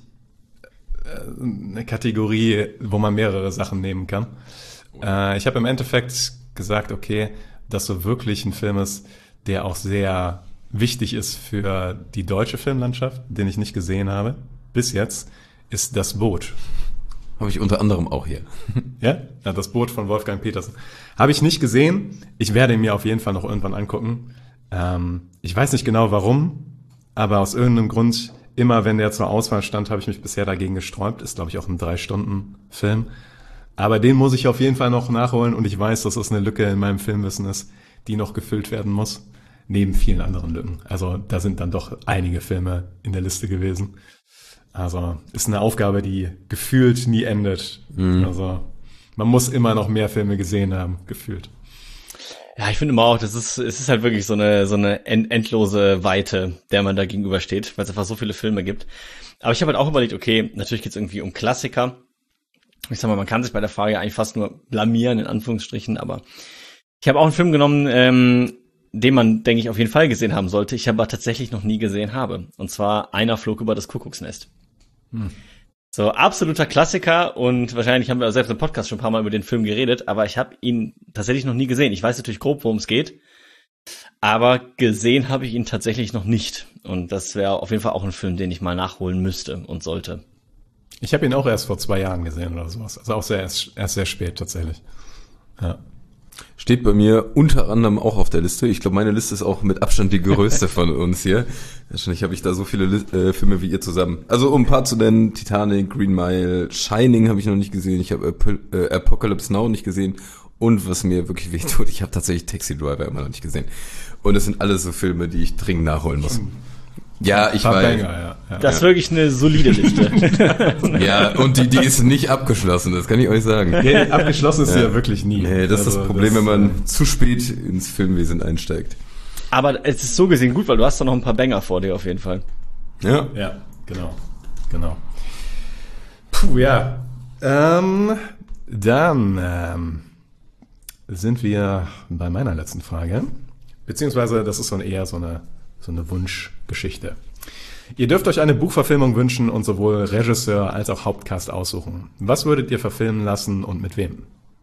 äh, eine Kategorie, wo man mehrere Sachen nehmen kann. Äh, ich habe im Endeffekt gesagt, okay, dass so wirklich ein Film ist, der auch sehr wichtig ist für die deutsche Filmlandschaft, den ich nicht gesehen habe bis jetzt, ist Das Boot. Habe ich unter anderem auch hier. Ja? Ja, Das Boot von Wolfgang Petersen. Habe ich nicht gesehen. Ich werde ihn mir auf jeden Fall noch irgendwann angucken. Ähm, ich weiß nicht genau warum, aber aus irgendeinem Grund, immer wenn der zur Auswahl stand, habe ich mich bisher dagegen gesträubt. Ist, glaube ich, auch ein Drei-Stunden-Film. Aber den muss ich auf jeden Fall noch nachholen, und ich weiß, dass das eine Lücke in meinem Filmwissen ist, die noch gefüllt werden muss. Neben vielen anderen Lücken. Also da sind dann doch einige Filme in der Liste gewesen. Also ist eine Aufgabe, die gefühlt nie endet. Mhm. Also man muss immer noch mehr Filme gesehen haben, gefühlt. Ja, ich finde immer auch, das ist, es ist halt wirklich so eine, so eine endlose Weite, der man da gegenübersteht, weil es einfach so viele Filme gibt. Aber ich habe halt auch überlegt, okay, natürlich geht es irgendwie um Klassiker. Ich sag mal, man kann sich bei der Frage eigentlich fast nur blamieren, in Anführungsstrichen, aber ich habe auch einen Film genommen, ähm, den man, denke ich, auf jeden Fall gesehen haben sollte, ich aber tatsächlich noch nie gesehen habe. Und zwar Einer flog über das Kuckucksnest. Hm. So, absoluter Klassiker, und wahrscheinlich haben wir selbst im Podcast schon ein paar Mal über den Film geredet, aber ich habe ihn tatsächlich noch nie gesehen. Ich weiß natürlich grob, worum es geht, aber gesehen habe ich ihn tatsächlich noch nicht. Und das wäre auf jeden Fall auch ein Film, den ich mal nachholen müsste und sollte. Ich habe ihn auch erst vor zwei Jahren gesehen oder sowas. Also auch sehr, erst, erst sehr spät tatsächlich. Ja. Steht bei mir unter anderem auch auf der Liste. Ich glaube, meine Liste ist auch mit Abstand die größte von uns hier. Wahrscheinlich habe ich da so viele äh, Filme wie ihr zusammen. Also um ein paar zu nennen: Titanic, Green Mile, Shining habe ich noch nicht gesehen. Ich habe Ap- äh, Apocalypse Now nicht gesehen. Und was mir wirklich wehtut, ich habe tatsächlich Taxi Driver immer noch nicht gesehen. Und das sind alles so Filme, die ich dringend nachholen muss. Ja, ich weiß. Banger, ja, ja. Das ist wirklich eine solide Liste. Ja, und die, die ist nicht abgeschlossen, das kann ich euch sagen. Ja, abgeschlossen ist sie ja. ja wirklich nie. Nee, das also, ist das Problem, das, wenn man zu spät ins Filmwesen einsteigt. Aber es ist so gesehen gut, weil du hast da noch ein paar Banger vor dir auf jeden Fall. Ja. Ja. Genau, genau. Puh, ja. Ähm, dann ähm, sind wir bei meiner letzten Frage. Beziehungsweise, das ist so eher so eine, so eine Wunschgeschichte. Ihr dürft euch eine Buchverfilmung wünschen und sowohl Regisseur als auch Hauptcast aussuchen. Was würdet ihr verfilmen lassen und mit wem?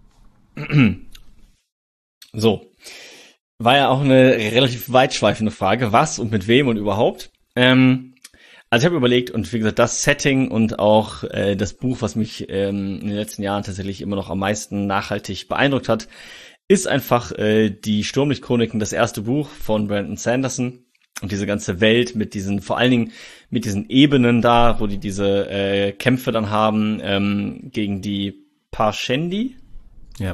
So. War ja auch eine relativ weitschweifende Frage. Was und mit wem und überhaupt? Ähm, also ich habe überlegt und wie gesagt, das Setting und auch äh, das Buch, was mich ähm, in den letzten Jahren tatsächlich immer noch am meisten nachhaltig beeindruckt hat, ist einfach äh, die Sturmlichtchroniken, das erste Buch von Brandon Sanderson. Und diese ganze Welt mit diesen, vor allen Dingen mit diesen Ebenen da, wo die diese äh, Kämpfe dann haben ähm, gegen die Parshendi. Ja.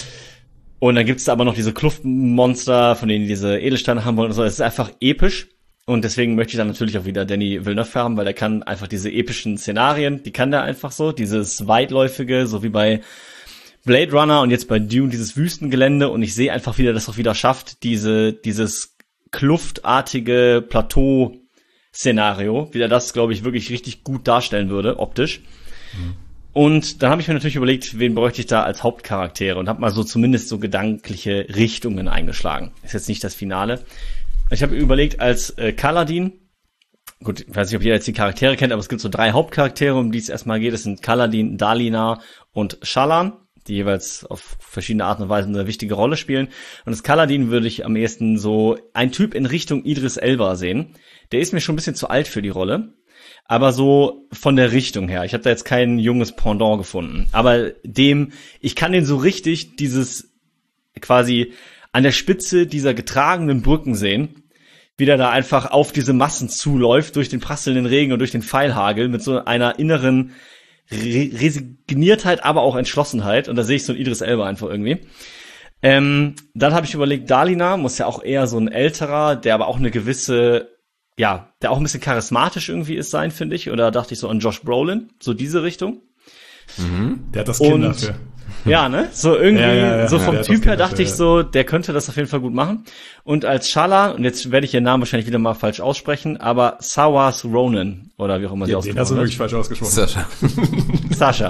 Und dann gibt's da aber noch diese Kluftmonster, von denen die diese Edelsteine haben wollen und so. Es ist einfach episch. Und deswegen möchte ich dann natürlich auch wieder Danny Villeneuve haben, weil der kann einfach diese epischen Szenarien, die kann der einfach so. Dieses weitläufige, so wie bei Blade Runner und jetzt bei Dune dieses Wüstengelände. Und ich sehe einfach, wie der das auch wieder schafft, diese dieses kluftartige Plateau-Szenario, wie der das, glaube ich, wirklich richtig gut darstellen würde, optisch. Mhm. Und dann habe ich mir natürlich überlegt, wen bräuchte ich da als Hauptcharaktere und habe mal so zumindest so gedankliche Richtungen eingeschlagen. Ist jetzt nicht das Finale. Ich habe überlegt, als äh, Kaladin, gut, ich weiß nicht, ob ihr jetzt die Charaktere kennt, aber es gibt so drei Hauptcharaktere, um die es erstmal geht. Das sind Kaladin, Dalinar und Shallan, die jeweils auf verschiedene Arten und Weisen eine wichtige Rolle spielen. Und das Kaladin würde ich am ehesten so ein Typ in Richtung Idris Elba sehen. Der ist mir schon ein bisschen zu alt für die Rolle. Aber so von der Richtung her. Ich habe da jetzt kein junges Pendant gefunden. Aber dem, ich kann den so richtig dieses quasi an der Spitze dieser getragenen Brücken sehen, wie der da einfach auf diese Massen zuläuft, durch den prasselnden Regen und durch den Pfeilhagel mit so einer inneren Re- Resigniertheit, aber auch Entschlossenheit. Und da sehe ich so ein Idris Elba einfach irgendwie. Ähm, dann habe ich überlegt, Dalinar muss ja auch eher so ein älterer, der aber auch eine gewisse, ja, der auch ein bisschen charismatisch irgendwie ist sein, finde ich. Oder dachte ich so an Josh Brolin, so diese Richtung. Mhm. Der hat das Kind und, dafür. Ja, ne? So irgendwie, ja, ja, ja, so ja, vom ja, Typ her dachte dafür, ich ja. so, der könnte das auf jeden Fall gut machen. Und als Shala, und jetzt werde ich ihren Namen wahrscheinlich wieder mal falsch aussprechen, aber Sawas Ronan, oder wie auch immer sie Ja, den hast ausgesprochen du wird. wirklich falsch ausgesprochen. Sascha. Sascha.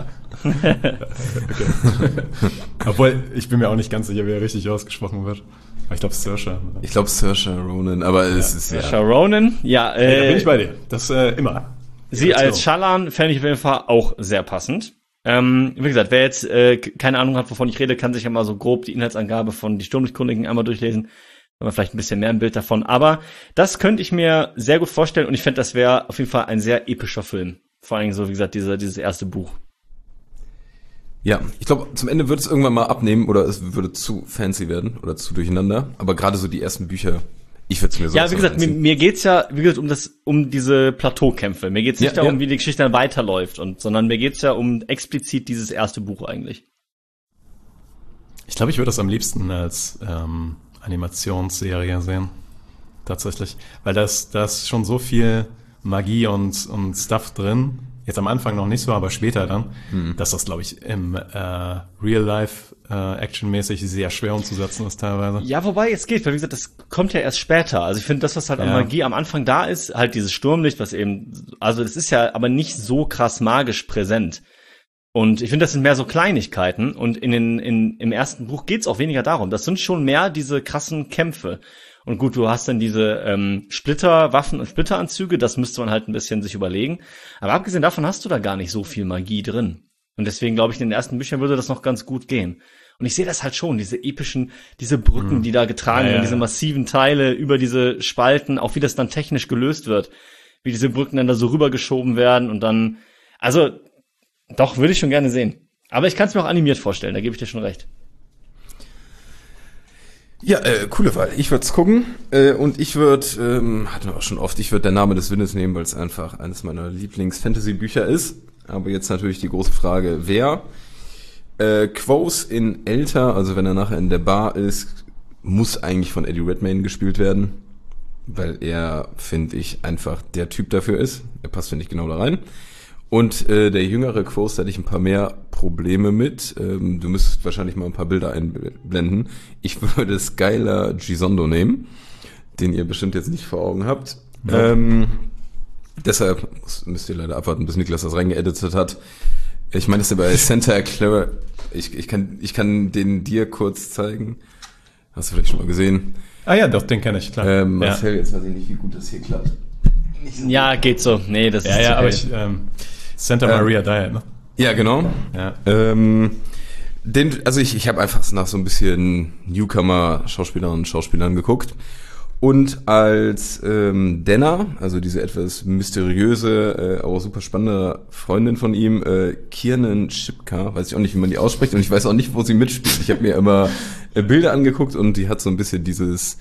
Okay. Obwohl, ich bin mir auch nicht ganz sicher, wie er richtig ausgesprochen wird. Aber ich glaube, Saoirse. Ich glaube Saoirse Ronan, aber es ist ja. Sascha Ronan, ja, Hey, da äh, bin ich bei dir. Das äh, immer. sie Let's als go. Shallan fände ich auf jeden Fall auch sehr passend. Ähm, wie gesagt, wer jetzt äh, keine Ahnung hat, wovon ich rede, kann sich ja mal so grob die Inhaltsangabe von die Sturmlichtchroniken einmal durchlesen. Wenn man vielleicht ein bisschen mehr ein Bild davon. Aber das könnte ich mir sehr gut vorstellen und ich fände, das wäre auf jeden Fall ein sehr epischer Film. Vor allem so, wie gesagt, dieser, dieses erste Buch. Ja, ich glaube, zum Ende wird es irgendwann mal abnehmen oder es würde zu fancy werden oder zu durcheinander. Aber gerade so die ersten Bücher, ich würde es mir so Ja, wie gesagt, mir, mir geht's ja, wie gesagt, um das, um diese Plateaukämpfe. Mir geht's nicht Ja, darum, ja. wie die Geschichte dann weiterläuft und, sondern mir geht's ja um explizit dieses erste Buch eigentlich. Ich glaube, ich würde das am liebsten als ähm, Animationsserie sehen. Tatsächlich. Weil das, da ist schon so viel Magie und, und Stuff drin. Jetzt am Anfang noch nicht so, aber später dann, Hm. dass das, glaube ich, im äh, Real-Life äh, actionmäßig sehr schwer umzusetzen ist teilweise. Ja, wobei es geht, weil wie gesagt, das kommt ja erst später. Also ich finde, das, was halt an Ja. Magie am Anfang da ist, halt dieses Sturmlicht, was eben, also das ist ja aber nicht so krass magisch präsent. Und ich finde, das sind mehr so Kleinigkeiten. Und in den, in, im ersten Buch geht's auch weniger darum. Das sind schon mehr diese krassen Kämpfe. Und gut, du hast dann diese ähm, Splitterwaffen und Splitteranzüge, das müsste man halt ein bisschen sich überlegen. Aber abgesehen davon hast du da gar nicht so viel Magie drin. Und deswegen glaube ich, in den ersten Büchern würde das noch ganz gut gehen. Und ich sehe das halt schon, diese epischen, diese Brücken, die da getragen Ja, ja, werden, diese ja. massiven Teile über diese Spalten, auch wie das dann technisch gelöst wird. Wie diese Brücken dann da so rübergeschoben werden und dann, also, doch, würde ich schon gerne sehen. Aber ich kann es mir auch animiert vorstellen, da gebe ich dir schon recht. Ja, äh, coole Wahl. Ich würde es gucken äh, und ich würde, ähm, hatten wir auch schon oft, ich würde Der Name des Windes nehmen, weil es einfach eines meiner Lieblings-Fantasy-Bücher ist. Aber jetzt natürlich die große Frage, wer? Äh, Quos in älter, also wenn er nachher in der Bar ist, muss eigentlich von Eddie Redmayne gespielt werden, weil er, finde ich, einfach der Typ dafür ist. Er passt, finde ich, genau da rein. Und äh, der jüngere Quos, da hatte ich ein paar mehr Probleme mit. Ähm, du müsstest wahrscheinlich mal ein paar Bilder einblenden. Ich würde Skylar Gisondo nehmen, den ihr bestimmt jetzt nicht vor Augen habt. Ja. Ähm, Deshalb müsst ihr leider abwarten, bis Niklas das reingeeditet hat. Ich meine, das ist ja bei Santa Clara. Ich, ich kann, ich kann den dir kurz zeigen. Hast du vielleicht schon mal gesehen? Ah ja, doch, den kenne ich, klar. Ähm, Marcel, ja. jetzt weiß ich nicht, wie gut das hier klappt. Ja, geht so. Nee, das Ja, ist ja, okay. aber ich, ähm, Santa Maria Diet, ne? Ja, genau. Ja. Ähm, den, also ich, ich habe einfach nach so ein bisschen Newcomer-Schauspielerinnen und Schauspielern geguckt. Und als ähm, Denner, also diese etwas mysteriöse, äh, aber super spannende Freundin von ihm, äh, Kiernan Shipka, weiß ich auch nicht, wie man die ausspricht und ich weiß auch nicht, wo sie mitspielt. Ich habe mir immer äh, Bilder angeguckt und die hat so ein bisschen dieses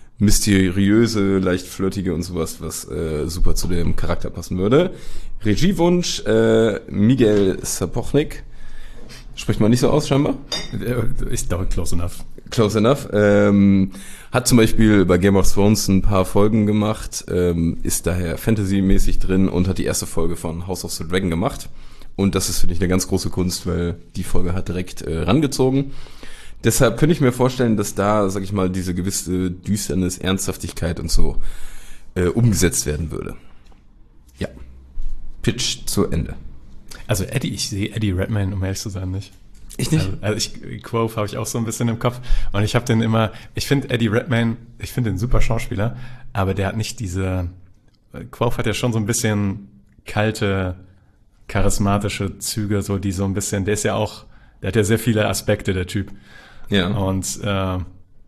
mysteriöse, leicht flirtige und sowas, was äh, super zu dem Charakter passen würde. Regiewunsch äh, Miguel Sapochnik. Spricht man nicht so aus, scheinbar? Ich glaube, close enough. Close enough. Ähm, hat zum Beispiel bei Game of Thrones ein paar Folgen gemacht, ähm, ist daher Fantasy-mäßig drin und hat die erste Folge von House of the Dragon gemacht. Und das ist, finde ich, eine ganz große Kunst, weil die Folge hat direkt äh, rangezogen. Deshalb könnte ich mir vorstellen, dass da, sag ich mal, diese gewisse Düsternis, Ernsthaftigkeit und so äh, umgesetzt werden würde. Ja. Pitch zu Ende. Also Eddie, ich sehe Eddie Redmayne, um ehrlich zu sein, nicht. Ich nicht? Also, also ich, Quoth habe ich auch so ein bisschen im Kopf. Und ich habe den immer, ich finde Eddie Redmayne, ich finde den super Schauspieler, aber der hat nicht diese, Quoth hat ja schon so ein bisschen kalte, charismatische Züge, so die so ein bisschen, der ist ja auch, der hat ja sehr viele Aspekte, der Typ. Ja. Und äh, da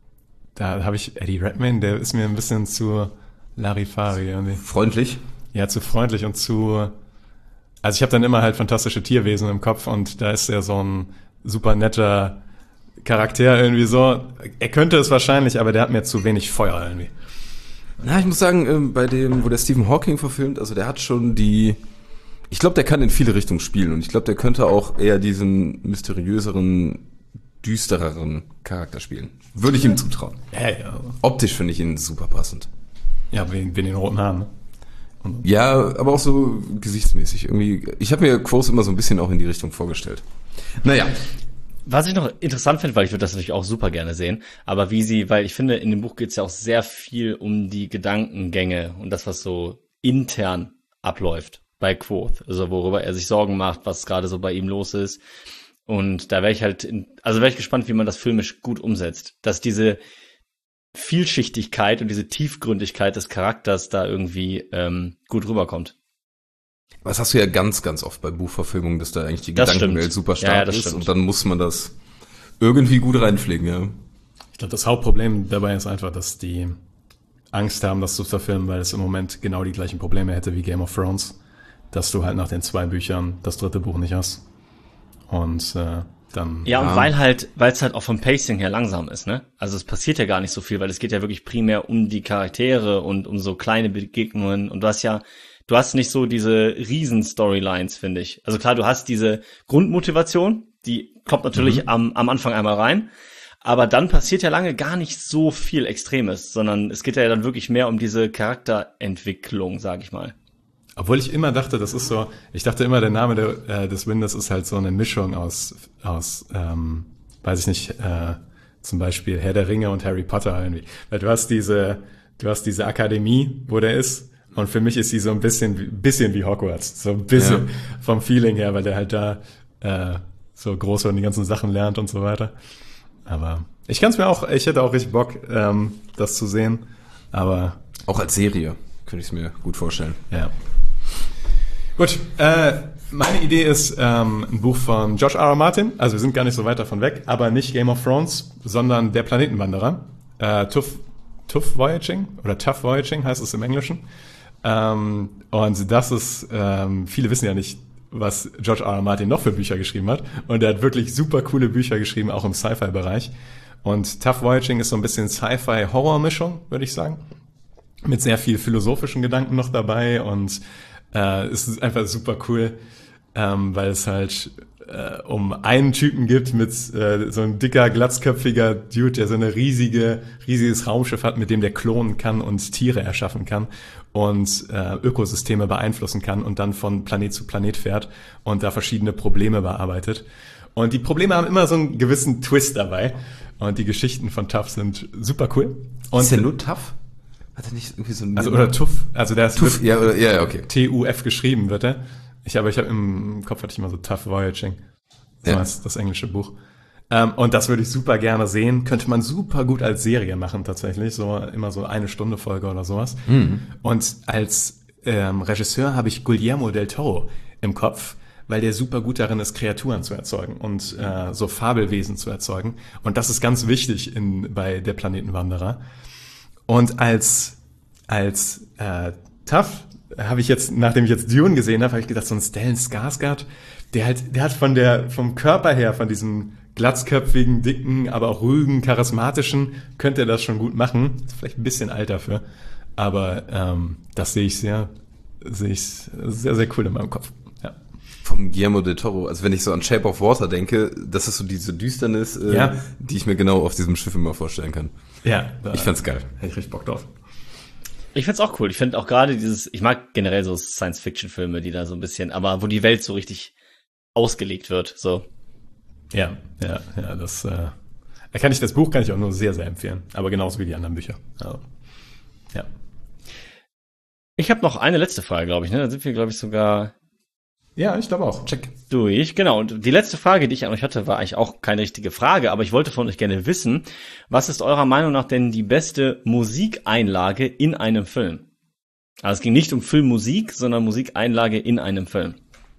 habe ich Eddie Redmayne, der ist mir ein bisschen zu Larifari irgendwie. Freundlich? Ja, zu freundlich und zu, also ich habe dann immer halt fantastische Tierwesen im Kopf und da ist er so ein super netter Charakter irgendwie so. Er könnte es wahrscheinlich, aber der hat mir zu wenig Feuer irgendwie. Na, ich muss sagen, bei dem, wo der Stephen Hawking verfilmt, also der hat schon die, ich glaube, der kann in viele Richtungen spielen und ich glaube, der könnte auch eher diesen mysteriöseren, düstereren Charakter spielen. Würde ich ihm zutrauen. Ja, ja. Optisch finde ich ihn super passend. Ja, wegen, wegen den roten Haaren, ne? Und Ja, aber auch so gesichtsmäßig irgendwie. Ich habe mir Quoth immer so ein bisschen auch in die Richtung vorgestellt. Naja. Was ich noch interessant finde, weil ich würde das natürlich auch super gerne sehen, aber wie sie, weil ich finde, in dem Buch geht es ja auch sehr viel um die Gedankengänge und das, was so intern abläuft bei Quoth, also worüber er sich Sorgen macht, was gerade so bei ihm los ist. Und da wäre ich halt, in, also wäre ich gespannt, wie man das filmisch gut umsetzt, dass diese Vielschichtigkeit und diese Tiefgründigkeit des Charakters da irgendwie ähm, gut rüberkommt. Das hast du ja ganz, ganz oft bei Buchverfilmungen, dass da eigentlich die Das Gedankenwelt stimmt. super Ja, stark ja, das ist stimmt. und dann muss man das irgendwie gut reinpflegen, ja. ich glaube, das Hauptproblem dabei ist einfach, dass die Angst haben, das zu verfilmen, weil es im Moment genau die gleichen Probleme hätte wie Game of Thrones, dass du halt nach den zwei Büchern das dritte Buch nicht hast. Und äh, dann... Ja, Ja. und weil halt, weil es halt auch vom Pacing her langsam ist, ne? Also es passiert ja gar nicht so viel, weil es geht ja wirklich primär um die Charaktere und um so kleine Begegnungen und du hast ja, du hast nicht so diese Riesen-Storylines, finde ich. Also klar, du hast diese Grundmotivation, die kommt natürlich Mhm. am, am Anfang einmal rein, aber dann passiert ja lange gar nicht so viel Extremes, sondern es geht ja dann wirklich mehr um diese Charakterentwicklung, sag ich mal. Obwohl ich immer dachte, das ist so, ich dachte immer, der Name der, äh, des Windes ist halt so eine Mischung aus, aus ähm, weiß ich nicht, äh, zum Beispiel Herr der Ringe und Harry Potter irgendwie. Weil du hast diese, du hast diese Akademie, wo der ist, und für mich ist sie so ein bisschen, wie- bisschen wie Hogwarts, so ein bisschen Ja. vom Feeling her, weil der halt da äh, so groß und die ganzen Sachen lernt und so weiter. Aber ich kann es mir auch, ich hätte auch richtig Bock, ähm, das zu sehen, aber Auch als Serie könnte ich es mir gut vorstellen. ja. Gut, äh, meine Idee ist ähm, ein Buch von George R. R. Martin, also wir sind gar nicht so weit davon weg, aber nicht Game of Thrones, sondern Der Planetenwanderer. Äh, Tough, Tough Voyaging oder Tough Voyaging heißt es im Englischen. Ähm, und das ist, ähm, viele wissen ja nicht, was George R. R. Martin noch für Bücher geschrieben hat. Und er hat wirklich super coole Bücher geschrieben, auch im Sci-Fi-Bereich. Und Tough Voyaging ist so ein bisschen Sci-Fi-Horror-Mischung, würde ich sagen. Mit sehr viel philosophischen Gedanken noch dabei und äh, es ist einfach super cool, ähm, weil es halt äh, um einen Typen gibt mit äh, so ein dicker, glatzköpfiger Dude, der so eine riesige, riesiges Raumschiff hat, mit dem der klonen kann und Tiere erschaffen kann und äh, Ökosysteme beeinflussen kann und dann von Planet zu Planet fährt und da verschiedene Probleme bearbeitet. Und die Probleme haben immer so einen gewissen Twist dabei und die Geschichten von Tough sind super cool. Und Ist der nur tough? Hat er nicht irgendwie so ein... Also, oder Tuff. Also, der ist Tuff, ja, oder, ja, okay. T U F geschrieben wird er. Ich habe, ich habe im Kopf hatte ich immer so Tough Voyaging. So Ja. heißt das englische Buch. Ähm, und das würde ich super gerne sehen. Könnte man super gut als Serie machen, tatsächlich. So, immer so eine Stunde Folge oder sowas. Mhm. Und als ähm, Regisseur habe ich Guillermo del Toro im Kopf, weil der super gut darin ist, Kreaturen zu erzeugen und äh, so Fabelwesen zu erzeugen. Und das ist ganz wichtig in, bei Der Planetenwanderer. Und als, als äh, Tough habe ich jetzt, nachdem ich jetzt Dune gesehen habe, habe ich gedacht, so ein Stellan Skarsgård, der halt, der hat von der, vom Körper her, von diesem glatzköpfigen, dicken, aber auch ruhigen, charismatischen, könnte er das schon gut machen. Ist vielleicht ein bisschen alt dafür. Aber ähm, das sehe ich sehr, sehe ich sehr, sehr cool in meinem Kopf. Ja. Vom Guillermo del Toro. Also wenn ich so an Shape of Water denke, das ist so diese Düsternis, äh, Ja. die ich mir genau auf diesem Schiff immer vorstellen kann. Ja, da Ich fand's geil. hätte ich richtig Bock drauf. Ich find's auch cool. Ich finde auch gerade dieses, ich mag generell so Science-Fiction-Filme, die da so ein bisschen, aber wo die Welt so richtig ausgelegt wird, so. Ja, ja, ja, das äh, kann ich, das Buch kann ich auch nur sehr, sehr empfehlen. Aber genauso wie die anderen Bücher. Also, ja. Ich habe noch eine letzte Frage, glaube ich, ne? Da sind wir, glaube ich, sogar Ja, ich glaube auch. Check. durch. Genau. Und die letzte Frage, die ich an euch hatte, war eigentlich auch keine richtige Frage, aber ich wollte von euch gerne wissen, was ist eurer Meinung nach denn die beste Musikeinlage in einem Film? Also es ging nicht um Filmmusik, sondern Musikeinlage in einem Film.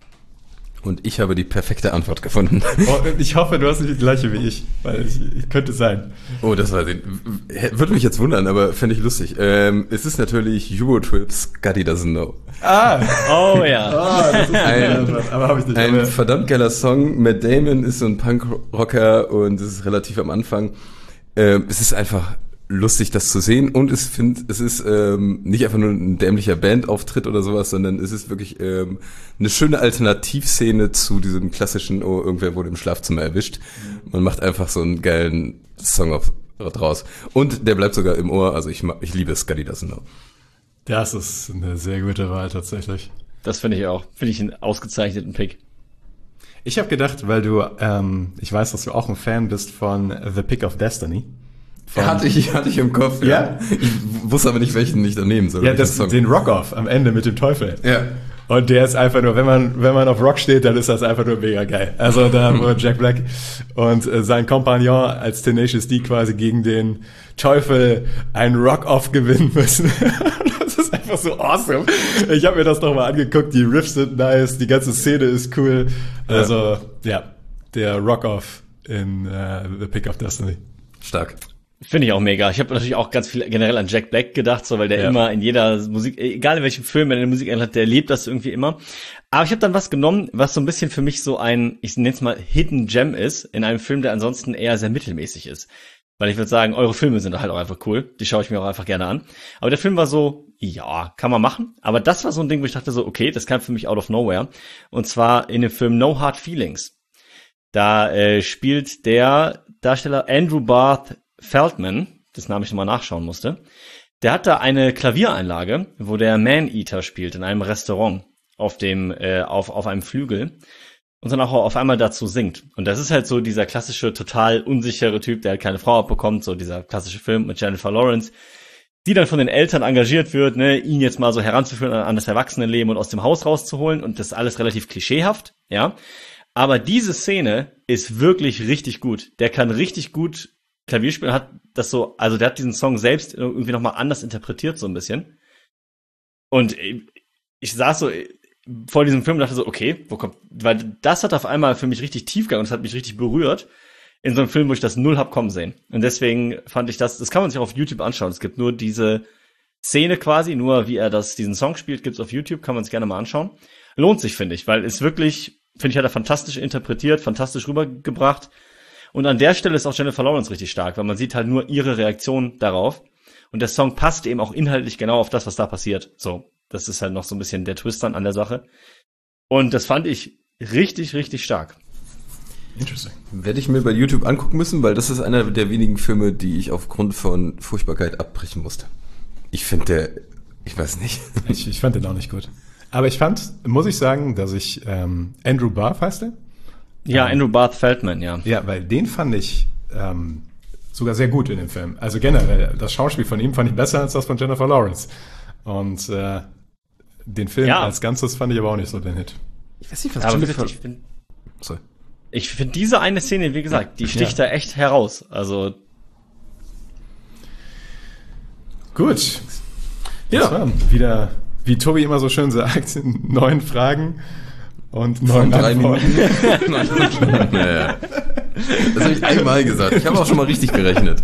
Und ich habe die perfekte Antwort gefunden. Oh, ich hoffe, du hast nicht die gleiche wie ich, weil ich, ich könnte sein. Oh, das war den. Würde mich jetzt wundern, aber fände ich lustig. Ähm, es ist natürlich Eurotrips Scotty Doesn't Know. Ah, Oh ja. ah das ist Ein- ein, aber habe ich nicht. Ein aber, verdammt geiler Song. Matt Damon ist so ein Punkrocker und es ist relativ am Anfang. Ähm, es ist einfach lustig, das zu sehen, und es find, es ist ähm, nicht einfach nur ein dämlicher Bandauftritt oder sowas, sondern es ist wirklich ähm, eine schöne Alternativszene zu diesem klassischen, oh, irgendwer wurde im Schlafzimmer erwischt. Man macht einfach so einen geilen Song auf, draus. Und der bleibt sogar im Ohr, also ich, ma- ich liebe Scotty Doesn't Know. das ist eine sehr gute Wahl tatsächlich. Das finde ich auch. Finde ich einen ausgezeichneten Pick. Ich habe gedacht, weil du, ähm, ich weiß, dass du auch ein Fan bist von The Pick of Destiny. Von, Hatte ich, hatte ich im Kopf, Ja? Ich wusste aber nicht, welchen ich da nehmen soll. ja, welchen das, Song. den Rock-Off am Ende mit dem Teufel. Ja. Und der ist einfach nur, wenn man, wenn man auf Rock steht, dann ist das einfach nur mega geil. Also da, wo Jack Black und äh, sein Kompagnon als Tenacious D quasi gegen den Teufel ein Rock-Off gewinnen müssen. Das ist einfach so awesome. Ich habe mir das nochmal angeguckt, die Riffs sind nice, die ganze Szene ist cool. Also, ja, der Rock-Off in äh, The Pick of Destiny. Stark. Finde ich auch mega. Ich habe natürlich auch ganz viel generell an Jack Black gedacht, so weil der Ja. immer in jeder Musik, egal in welchem Film, wenn er eine Musik hat, der lebt das irgendwie immer. Aber ich habe dann was genommen, was so ein bisschen für mich so ein, ich nenne es mal Hidden Gem ist, in einem Film, der ansonsten eher sehr mittelmäßig ist. Weil ich würde sagen, eure Filme sind halt auch einfach cool. Die schaue ich mir auch einfach gerne an. Aber der Film war so, ja, kann man machen. Aber das war so ein Ding, wo ich dachte so, okay, das kam für mich out of nowhere. Und zwar in dem Film No Hard Feelings. Da äh, spielt der Darsteller Andrew Barth Feldman, das Name ich nochmal nachschauen musste, der hat da eine Klaviereinlage, wo der Man-Eater spielt in einem Restaurant auf dem äh, auf auf einem Flügel und dann auch auf einmal dazu singt. Und das ist halt so dieser klassische, total unsichere Typ, der halt keine Frau abbekommt, so dieser klassische Film mit Jennifer Lawrence, die dann von den Eltern engagiert wird, ne, ihn jetzt mal so heranzuführen an das Erwachsenenleben und aus dem Haus rauszuholen, und das ist alles relativ klischeehaft, ja. Aber diese Szene ist wirklich richtig gut. Der kann richtig gut Klavier spielen, hat das so, also der hat diesen Song selbst irgendwie nochmal anders interpretiert, so ein bisschen. Und ich saß so vor diesem Film und dachte so, okay, wo kommt, weil das hat auf einmal für mich richtig Tiefgang und es hat mich richtig berührt in so einem Film, wo ich das null hab kommen sehen. Und deswegen fand ich das, das kann man sich auch auf YouTube anschauen. Es gibt nur diese Szene quasi, nur wie er das, diesen Song spielt, gibt's auf YouTube, kann man sich gerne mal anschauen. Lohnt sich, finde ich, weil es wirklich, finde ich, hat er fantastisch interpretiert, fantastisch rübergebracht. Und an der Stelle ist auch Jennifer Lawrence richtig stark, weil man sieht halt nur ihre Reaktion darauf. Und der Song passt eben auch inhaltlich genau auf das, was da passiert. So, das ist halt noch so ein bisschen der Twist dann an der Sache. Und das fand ich richtig, richtig stark. Interesting. Werde ich mir bei YouTube angucken müssen, weil das ist einer der wenigen Filme, die ich aufgrund von Furchtbarkeit abbrechen musste. Ich finde der, ich weiß nicht. Ich, ich fand den auch nicht gut. Aber ich fand, muss ich sagen, dass ich ähm, Andrew Barth heißt der? Ja, Andrew Barth Feldman, ja. Ja, weil den fand ich ähm, sogar sehr gut in dem Film. Also generell, das Schauspiel von ihm fand ich besser als das von Jennifer Lawrence. Und äh, den Film Ja. als Ganzes fand ich aber auch nicht so den Hit. Ich weiß nicht, was Aber Jennifer... ich finde Sorry. ich find diese eine Szene, wie gesagt, die sticht da echt heraus. Also, Gut. Ja. Das waren wieder, wie Tobi immer so schön sagt, neun Fragen und neun Drei Antworten. Minuten. Nein, naja. Das habe ich einmal gesagt. Ich habe auch schon mal richtig gerechnet.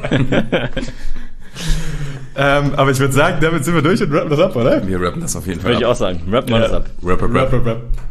Ähm, aber ich würde sagen, damit sind wir durch und rappen das ab, oder? Wir rappen das auf jeden Fall würde ich ab. auch sagen. Rap mal das ab. Rap, rap, Rap, rap. rap, rap.